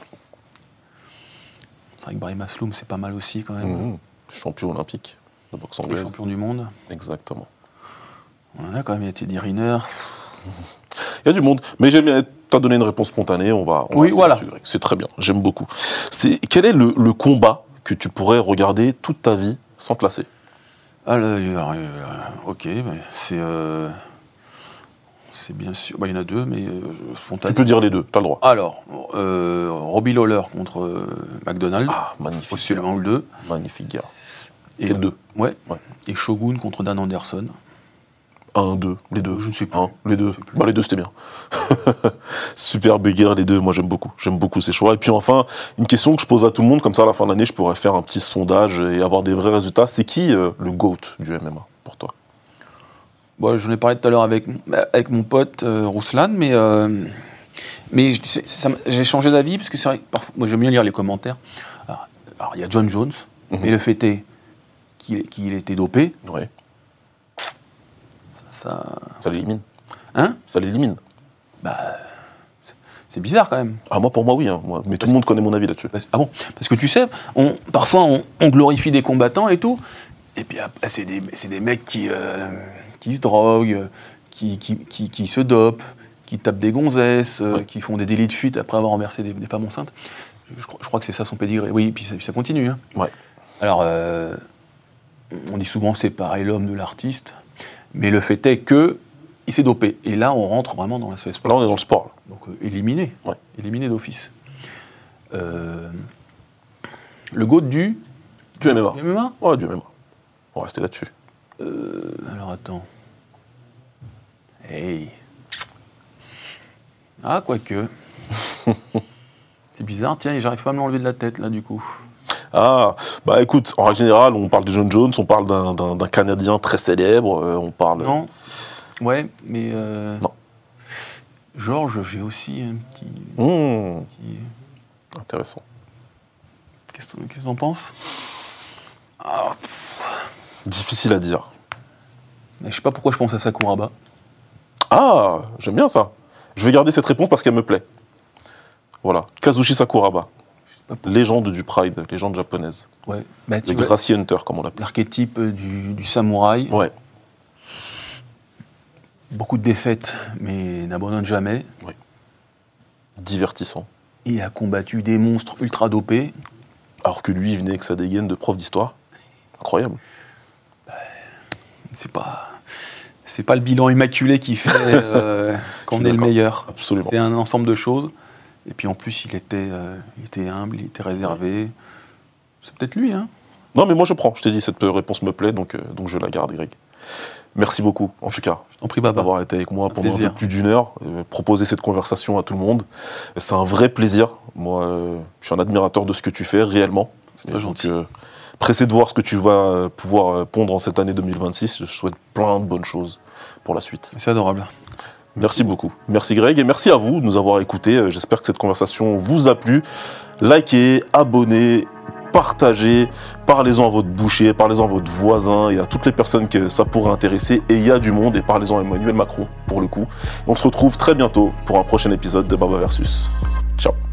C'est vrai que Brahim Asloum, c'est pas mal aussi quand même. Mmh. Champion olympique de boxe Le anglaise. champion du monde. Exactement. On a quand même été Teddy Riner. Il y a du monde, mais j'aime bien. T'as donné une réponse spontanée, on va. On oui, va voilà. C'est très bien, j'aime beaucoup. C'est quel est le, le combat que tu pourrais regarder toute ta vie sans te lasser? Ah, le, euh, euh, ok, bah, c'est. Euh, c'est bien sûr. Bah, il y en a deux, mais euh, spontané. Tu peux dire les deux, t'as le droit. Alors, euh, Robbie Lawler contre euh, McDonald. Ah, magnifique. Possiblement le deux. Magnifique gars. Et C'est le deux. Ouais. Ouais. Et Shogun contre Dan Anderson. Un, deux, les deux. Je ne sais plus. Un, les deux. Je sais plus. Bah, les deux, c'était bien. Superbe guerre, les deux. Moi, j'aime beaucoup. J'aime beaucoup ces choix. Et puis, enfin, une question que je pose à tout le monde, comme ça, à la fin de l'année, je pourrais faire un petit sondage et avoir des vrais résultats. C'est qui euh, le GOAT du M M A pour toi? Bon, j'en ai parlé tout à l'heure avec, avec mon pote euh, Rouslan, mais, euh, mais c'est- ça m'a- j'ai changé d'avis parce que c'est vrai que parfois, moi j'aime bien lire les commentaires. Alors, alors, il y a John Jones, Mhm. mais le fait est qu'il qu'il était dopé, Ouais. ça, ça- Ça l'élimine. hein Ça l'élimine. C'est bizarre quand même. Ah, moi, pour moi, oui. Hein, moi. Mais tout le monde connaît mon avis là-dessus. Parce- Ah bon? Parce que tu sais, on, parfois on, on glorifie des combattants et tout, et puis après, c'est des, c'est des mecs qui, euh, qui se droguent, qui, qui, qui, qui se dopent, qui tapent des gonzesses, euh, Ouais. qui font des délits de fuite après avoir renversé des, des femmes enceintes. Je, je crois, je crois que c'est ça son pédigré. Oui, puis ça, puis ça continue. Hein. Ouais. Alors, euh, on dit souvent séparer l'homme de l'artiste, mais le fait est que il s'est dopé. Et là, on rentre vraiment dans l'aspect sport. Là, on est dans le sport. Là. Donc euh, éliminé, Ouais. éliminé d'office. Euh, le GOAT du Du M M A. du M M A. Ouais, du M M A. On va rester là-dessus. Euh, alors attends. Hey. Ah, quoique. C'est bizarre, tiens, j'arrive pas à me l'enlever de la tête là du coup. Ah, bah écoute, en règle générale, on parle de John Jones, on parle d'un, d'un, d'un Canadien très célèbre, euh, on parle... Non. Ouais, mais. Euh, Non. Georges, j'ai aussi un petit. Mmh, petit- intéressant. Qu'est-ce que qu'est-ce que t'en penses? Ah, Difficile à dire. mais je sais pas pourquoi je pense à Sakuraba. Ah, j'aime bien ça. Je vais garder cette réponse parce qu'elle me plaît. Voilà, Kazushi Sakuraba, Pas pour- légende du Pride, légende japonaise. Ouais. Bah, tu Le vois, Gracie Hunter, comme on l'appelle. l'archétype du, du samouraï. Ouais, Beaucoup de défaites, mais n'abandonne jamais. divertissant. Il a combattu des monstres ultra dopés. Alors que lui, il venait avec sa dégaine de prof d'histoire. Incroyable. C'est pas, c'est pas le bilan immaculé qui fait euh, qu'on Je suis est le d'accord. meilleur. Absolument. C'est un ensemble de choses. Et puis en plus, il était, euh, il était humble, il était réservé. C'est peut-être lui, hein. Non, mais moi je prends. Je t'ai dit, cette réponse me plaît, donc, euh, donc je la garde, Greg. Merci beaucoup, en tout cas, Je t'en prie, Baba. d'avoir été avec moi pendant un plaisir. peu plus d'une heure, euh, proposer cette conversation à tout le monde. C'est un vrai plaisir. Moi, euh, je suis un admirateur de ce que tu fais, réellement. C'est Et très donc, gentil. euh, pressé de voir ce que tu vas euh, pouvoir euh, pondre en cette année deux mille vingt-six. Je souhaite plein de bonnes choses pour la suite. C'est adorable. Merci beaucoup. Merci Greg et merci à vous de nous avoir écoutés. Euh, J'espère que cette conversation vous a plu. Likez, abonnez, partagez, parlez-en à votre boucher, parlez-en à votre voisin et à toutes les personnes que ça pourrait intéresser. Et il y a du monde et parlez-en à Emmanuel Macron pour le coup. On se retrouve très bientôt pour un prochain épisode de Baba Versus. Ciao.